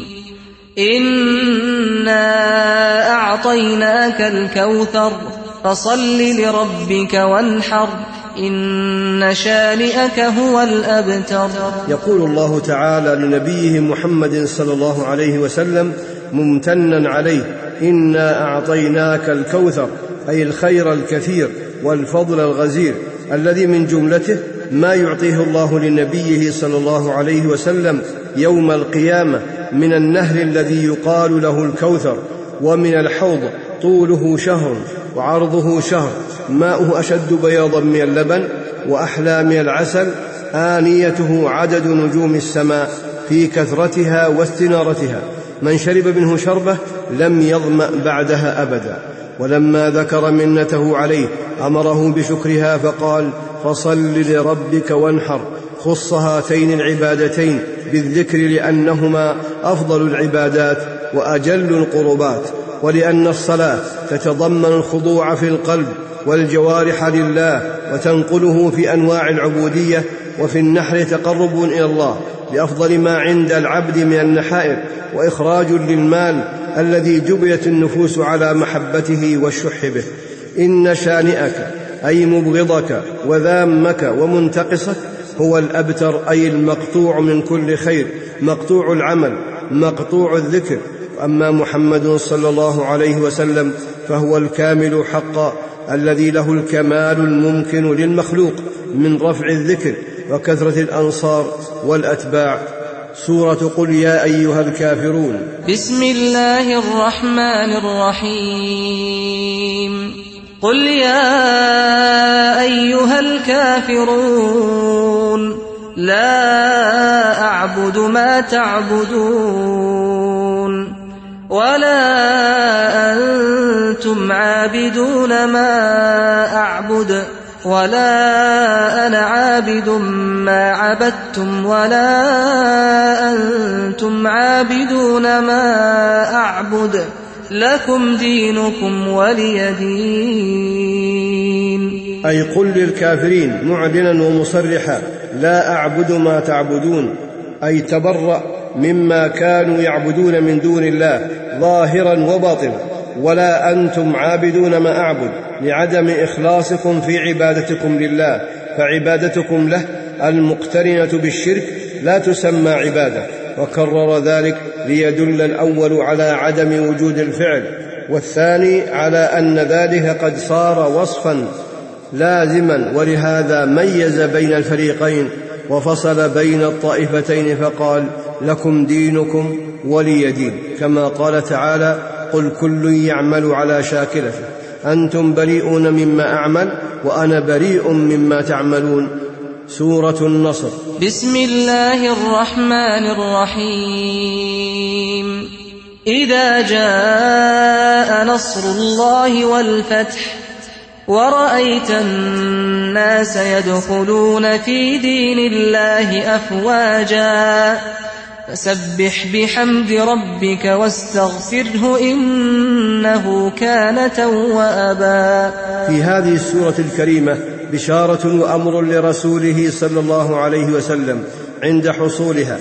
إنا أعطيناك الكوثر فصل لربك وانحر إن شانئك هو الأبتر. يقول الله تعالى لنبيه محمد صلى الله عليه وسلم ممتنا عليه: إنا أعطيناك الكوثر، أي الخير الكثير والفضل الغزير، الذي من جملته ما يعطيه الله لنبيه صلى الله عليه وسلم يوم القيامة من النهر الذي يقال له الكوثر، ومن الحوض طوله شهر وعرضه شهر، ماؤه أشد بياضا من اللبن وأحلى من العسل، آنيته عدد نجوم السماء في كثرتها واستنارتها، من شرب منه شربة لم يظمأ بعدها أبدا. ولما ذكر منته عليه أمره بشكرها فقال: فصل لربك وانحر، خص هاتين العبادتين بالذكر لأنهما أفضل العبادات وأجل القربات، ولأن الصلاة تتضمن الخضوع في القلب والجوارح لله وتنقله في أنواع العبودية، وفي النحر تقرب إلى الله بأفضل ما عند العبد من النحائر، وإخراج للمال الذي جبلت النفوس على محبته والشح به. إن شانئك أي مبغضك وذامك ومنتقصك هو الأبتر، أي المقطوع من كل خير، مقطوع العمل، مقطوع الذكر. أما محمد صلى الله عليه وسلم فهو الكامل حقا، الذي له الكمال الممكن للمخلوق من رفع الذكر وكثرة الأنصار والأتباع. سورة قل يا أيها الكافرون. بسم الله الرحمن الرحيم. قل يا أيها الكافرون لا أعبد ما تعبدون ولا أنتم عابدون ما أعبد ولا أنا عابد ما عبدتم ولا أنتم عابدون ما أعبد لكم دينكم ولي دين. أي قل للكافرين معلنا ومصرحا لا أعبد ما تعبدون، أي تبرأ مما كانوا يعبدون من دون الله ظاهرا وباطنا، ولا أنتم عابدون ما أعبد لعدم إخلاصكم في عبادتكم لله، فعبادتكم له المقترنة بالشرك لا تسمى عبادة. وكرر ذلك ليدل الأول على عدم وجود الفعل، والثاني على أن ذلك قد صار وصفا لازما، ولهذا ميز بين الفريقين وفصل بين الطائفتين فقال لكم دينكم ولي دين، كما قال تعالى قل كل يعمل على شاكلته أنتم بريئون مما أعمل وأنا بريء مما تعملون. سورة النصر. بسم الله الرحمن الرحيم. إذا جاء نصر الله والفتح ورأيت الناس يدخلون في دين الله أفواجا فسبح بحمد ربك واستغفره إنه كان توابا. في هذه السورة الكريمة بشارة وأمر لرسوله صلى الله عليه وسلم عند حصولها،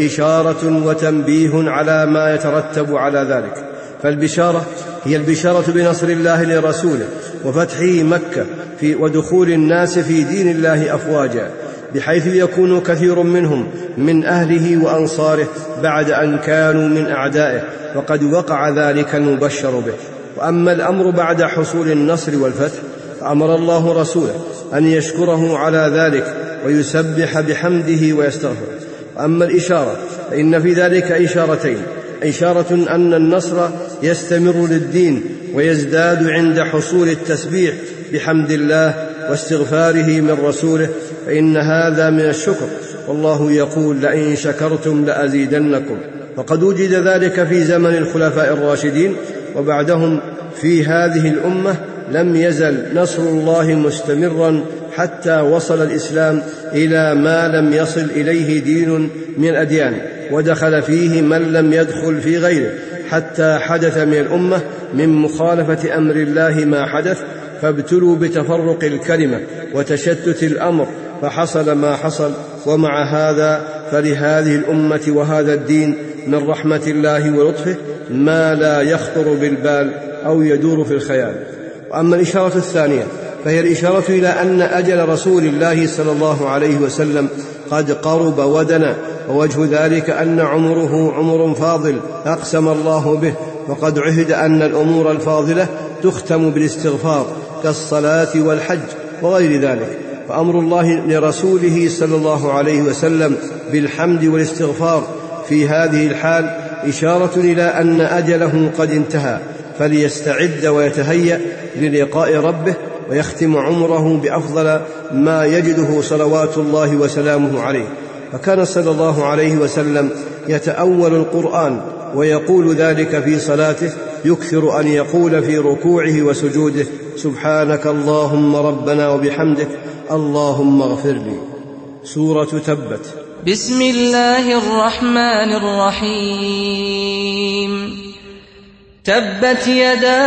وإشارة وتنبيه على ما يترتب على ذلك. فالبشارة هي البشارة بنصر الله لرسوله وفتحه مكة ودخول الناس في دين الله أفواجا، بحيث يكون كثير منهم من أهله وأنصاره بعد أن كانوا من أعدائه، وقد وقع ذلك المبشر به. وأما الأمر بعد حصول النصر والفتح فأمر الله رسوله أن يشكره على ذلك ويسبح بحمده ويستغفره. وأما الإشارة فإن في ذلك إشارتين: إشارة أن النصر يستمر للدين ويزداد عند حصول التسبيح بحمد الله واستغفاره من رسوله، فإن هذا من الشكر، والله يقول لئن شكرتم لأزيدنكم. وقد وجد ذلك في زمن الخلفاء الراشدين وبعدهم في هذه الأمة لم يزل نصر الله مستمرا حتى وصل الإسلام إلى ما لم يصل إليه دين من الأديان، ودخل فيه من لم يدخل في غيره، حتى حدث من الأمة من مخالفة أمر الله ما حدث، فابتلوا بتفرق الكلمة وتشتت الأمر فحصل ما حصل. ومع هذا فلهذه الأمة وهذا الدين من رحمة الله ولطفه ما لا يخطر بالبال أو يدور في الخيال. وأما الإشارة الثانية فهي الإشارة إلى أن أجل رسول الله صلى الله عليه وسلم قد قرب ودنا، ووجه ذلك أن عمره عمر فاضل أقسم الله به، وقد عهد أن الأمور الفاضلة تختم بالاستغفار كالصلاة والحج وغير ذلك. فأمر الله لرسوله صلى الله عليه وسلم بالحمد والاستغفار في هذه الحال إشارة إلى أن أجله قد انتهى، فليستعد ويتهيأ للقاء ربه ويختم عمره بأفضل ما يجده صلوات الله وسلامه عليه. فكان صلى الله عليه وسلم يتأول القرآن ويقول ذلك في صلاته، يكثر أن يقول في ركوعه وسجوده سبحانك اللهم ربنا وبحمدك اللهم اغفر لي. سورة تبت. بسم الله الرحمن الرحيم تبت يدا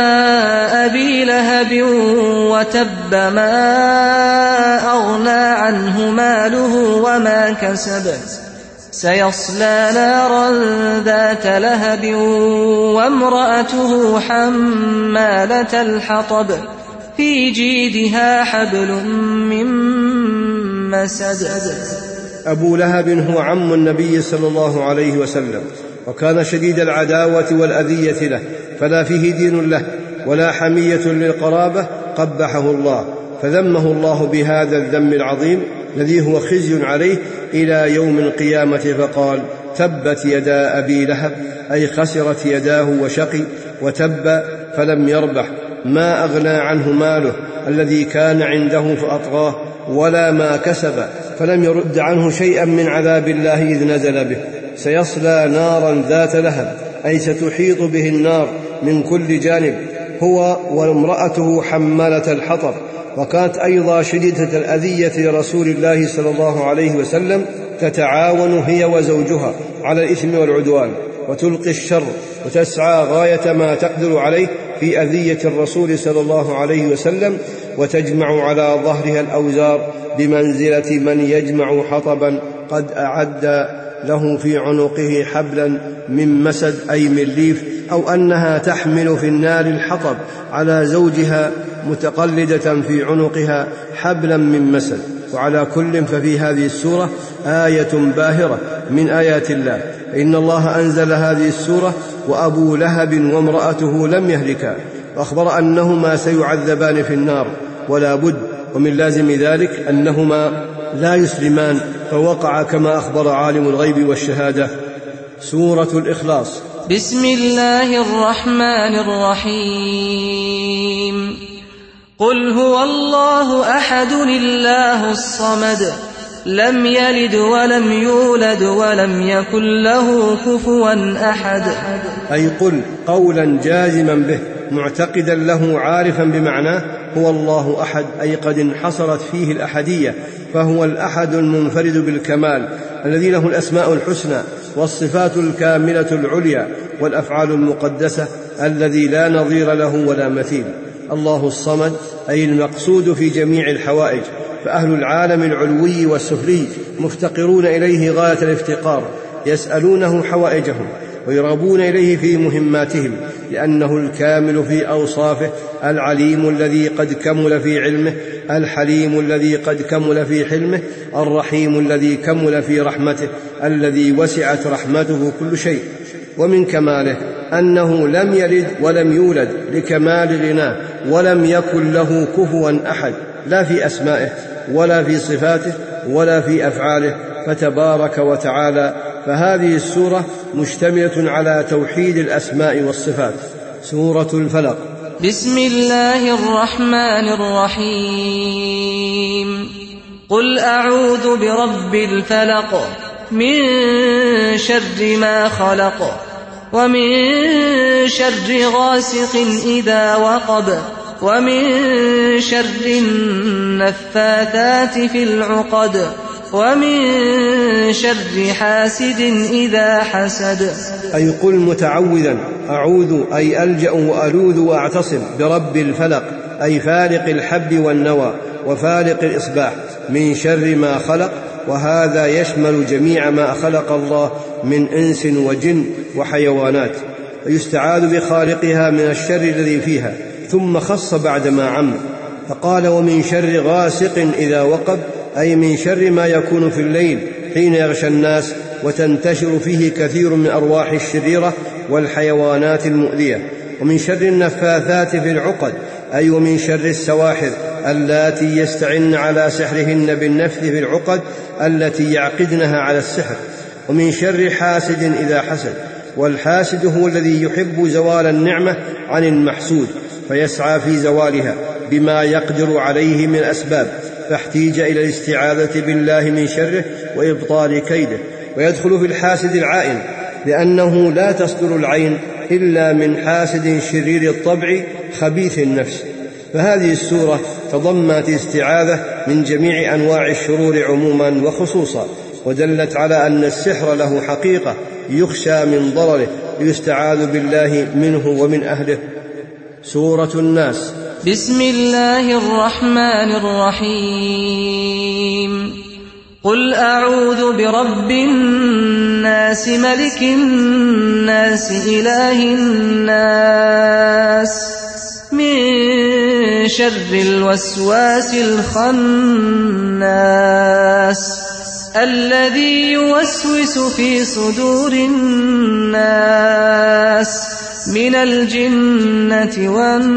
أبي لهب وتب ما أغنى عنه ماله وما كسب سيصلى نارا ذات لهب وامرأته حمالة الحطب في جيدها حبل من مسد. أبو لهب هو عم النبي صلى الله عليه وسلم، وكان شديد العداوة والأذية له، فلا فيه دين له ولا حمية للقرابة، قبحه الله، فذمه الله بهذا الذم العظيم الذي هو خزي عليه إلى يوم القيامة، فقال تبت يدا أبي لهب، أي خسرت يداه وشقي، وتب فلم يربح، ما أغنى عنه ماله الذي كان عنده فأطغاه، ولا ما كسب فلم يرد عنه شيئا من عذاب الله إذ نزل به. سيصلى نارا ذات لهب، أي ستحيط به النار من كل جانب، هو وامرأته حمالة الحطب. وكانت أيضا شديدة الأذية لرسول الله صلى الله عليه وسلم، تتعاون هي وزوجها على الإثم والعدوان، وتلقي الشر، وتسعى غاية ما تقدر عليه في أذية الرسول صلى الله عليه وسلم، وتجمع على ظهرها الأوزار بمنزلة من يجمع حطبا قد أعد له في عنقه حبلا من مسد، أي من ليف، أو أنها تحمل في النار الحطب على زوجها متقلدة في عنقها حبلا من مسد. وعلى كل ففي هذه السورة آية باهرة من آيات الله، إن الله أنزل هذه السورة وأبو لهب وامرأته لم يهلكا، وأخبر أنهما سيعذبان في النار ولا بد، ومن لازم ذلك أنهما لا يسلمان، فوقع كما أخبر عالم الغيب والشهادة. سورة الإخلاص. بسم الله الرحمن الرحيم قل هو الله أحد الله الصمد لم يلد ولم يولد ولم يكن له كفوا أحد. أي قل قولا جازما به معتقدا له عارفا بمعناه، هو الله أحد، أي قد انحصرت فيه الأحدية، فهو الأحد المنفرد بالكمال الذي له الأسماء الحسنى والصفات الكاملة العليا والأفعال المقدسة الذي لا نظير له ولا مثيل. الله الصمد، أي المقصود في جميع الحوائج، فأهل العالم العلوي والسفلي مفتقرون إليه غاية الافتقار، يسألونه حوائجهم ويرغبون إليه في مهماتهم، لأنه الكامل في أوصافه، العليم الذي قد كمل في علمه، الحليم الذي قد كمل في حلمه، الرحيم الذي كمل في رحمته، الذي وسعت رحمته كل شيء. ومن كماله أنه لم يلد ولم يولد لكمال غناه، ولم يكن له كفوا أحد، لا في أسمائه ولا في صفاته ولا في أفعاله، فتبارك وتعالى. فهذه السورة مشتملة على توحيد الأسماء والصفات. سورة الفلق. بسم الله الرحمن الرحيم قل أعوذ برب الفلق من شر ما خلق ومن شر غاسق إذا وقب ومن شر النفاثات في العقد ومن شر حاسد إذا حسد. أي قل متعوذا أعوذ، أي ألجأ وألوذ وأعتصم برب الفلق، أي فالق الحب والنوى وفالق الإصباح، من شر ما خلق، وهذا يشمل جميع ما خلق الله من إنس وجن وحيوانات، ويستعاذ بخالقها من الشر الذي فيها، ثم خص بعدما عم فقال ومن شر غاسق إذا وقب، أي من شر ما يكون في الليل حين يغشى الناس وتنتشر فيه كثير من أرواح الشريرة والحيوانات المؤذية، ومن شر النفاثات في العقد، أي ومن شر السواحر اللاتي يستعن على سحرهن بالنفث في العقد التي يعقدنها على السحر، ومن شر حاسد إذا حسد، والحاسد هو الذي يحب زوال النعمة عن المحسود فيسعى في زوالها بما يقدر عليه من أسباب، فاحتيج إلى الاستعاذة بالله من شره وإبطال كيده. ويدخل في الحاسد العائن، لأنه لا تصدر العين إلا من حاسد شرير الطبع خبيث النفس. فهذه السورة تضمنت استعاذة من جميع أنواع الشرور عموما وخصوصا، ودلت على أن السحر له حقيقة يخشى من ضرره يستعاذ بالله منه ومن أهله. سورة الناس. بسم الله الرحمن الرحيم. قل أعوذ برب الناس ملك الناس إله الناس من شر الوسواس الخناس الذي يوسوس في صدور الناس من الجنة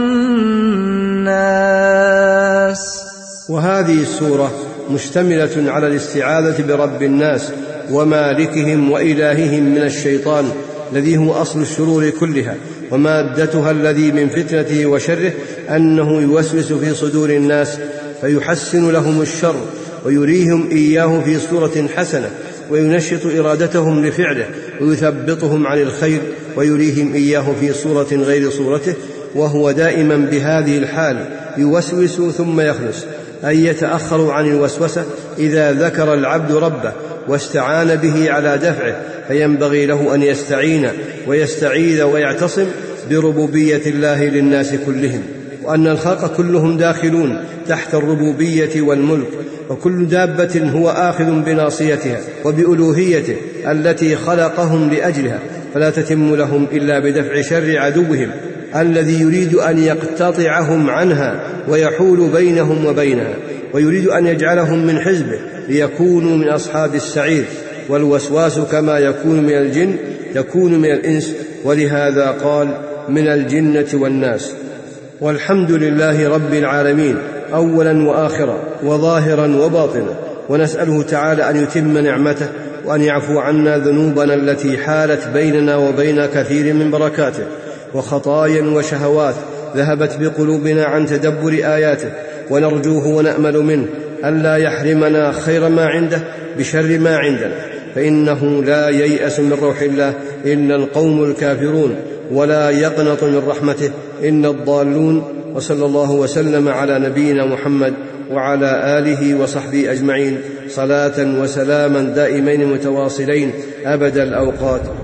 والناس. وهذه السورة مشتملة على الاستعاذة برب الناس ومالكهم وإلههم من الشيطان الذي هو أصل الشرور كلها ومادتها الذي من فتنته وشره أنه يوسوس في صدور الناس فيحسن لهم الشر ويريهم إياه في صورة حسنة وينشط إرادتهم لفعله ويثبطهم عن الخير ويريهم إياه في صورة غير صورته، وهو دائما بهذه الحال يوسوس ثم يخلص، أي يتأخر عن الوسوسة إذا ذكر العبد ربه واستعان به على دفعه، فينبغي له أن يستعين ويستعيذ ويعتصم بربوبية الله للناس كلهم، وأن الخلق كلهم داخلون تحت الربوبية والملك، وكل دابة هو آخذ بناصيتها وبألوهيته التي خلقهم لأجلها، فلا تتم لهم إلا بدفع شر عدوهم الذي يريد أن يقتطعهم عنها ويحول بينهم وبينها، ويريد أن يجعلهم من حزبه ليكونوا من أصحاب السعير. والوسواس كما يكون من الجن يكون من الإنس، ولهذا قال من الجنة والناس. والحمد لله رب العالمين أولا وآخرا وظاهرا وباطنا، ونسأله تعالى أن يتم نعمته وأن يعفو عنا ذنوبنا التي حالت بيننا وبين كثير من بركاته، وخطايا وشهوات ذهبت بقلوبنا عن تدبر آياته، ونرجوه ونأمل منه ألا يحرمنا خير ما عنده بشر ما عندنا، فإنه لا ييأس من روح الله إلا القوم الكافرون، ولا يقنط من رحمته إلا الضالون. وصلى الله وسلم على نبينا محمد وعلى آله وصحبه أجمعين، صلاة وسلاما دائمين متواصلين أبد الأوقات.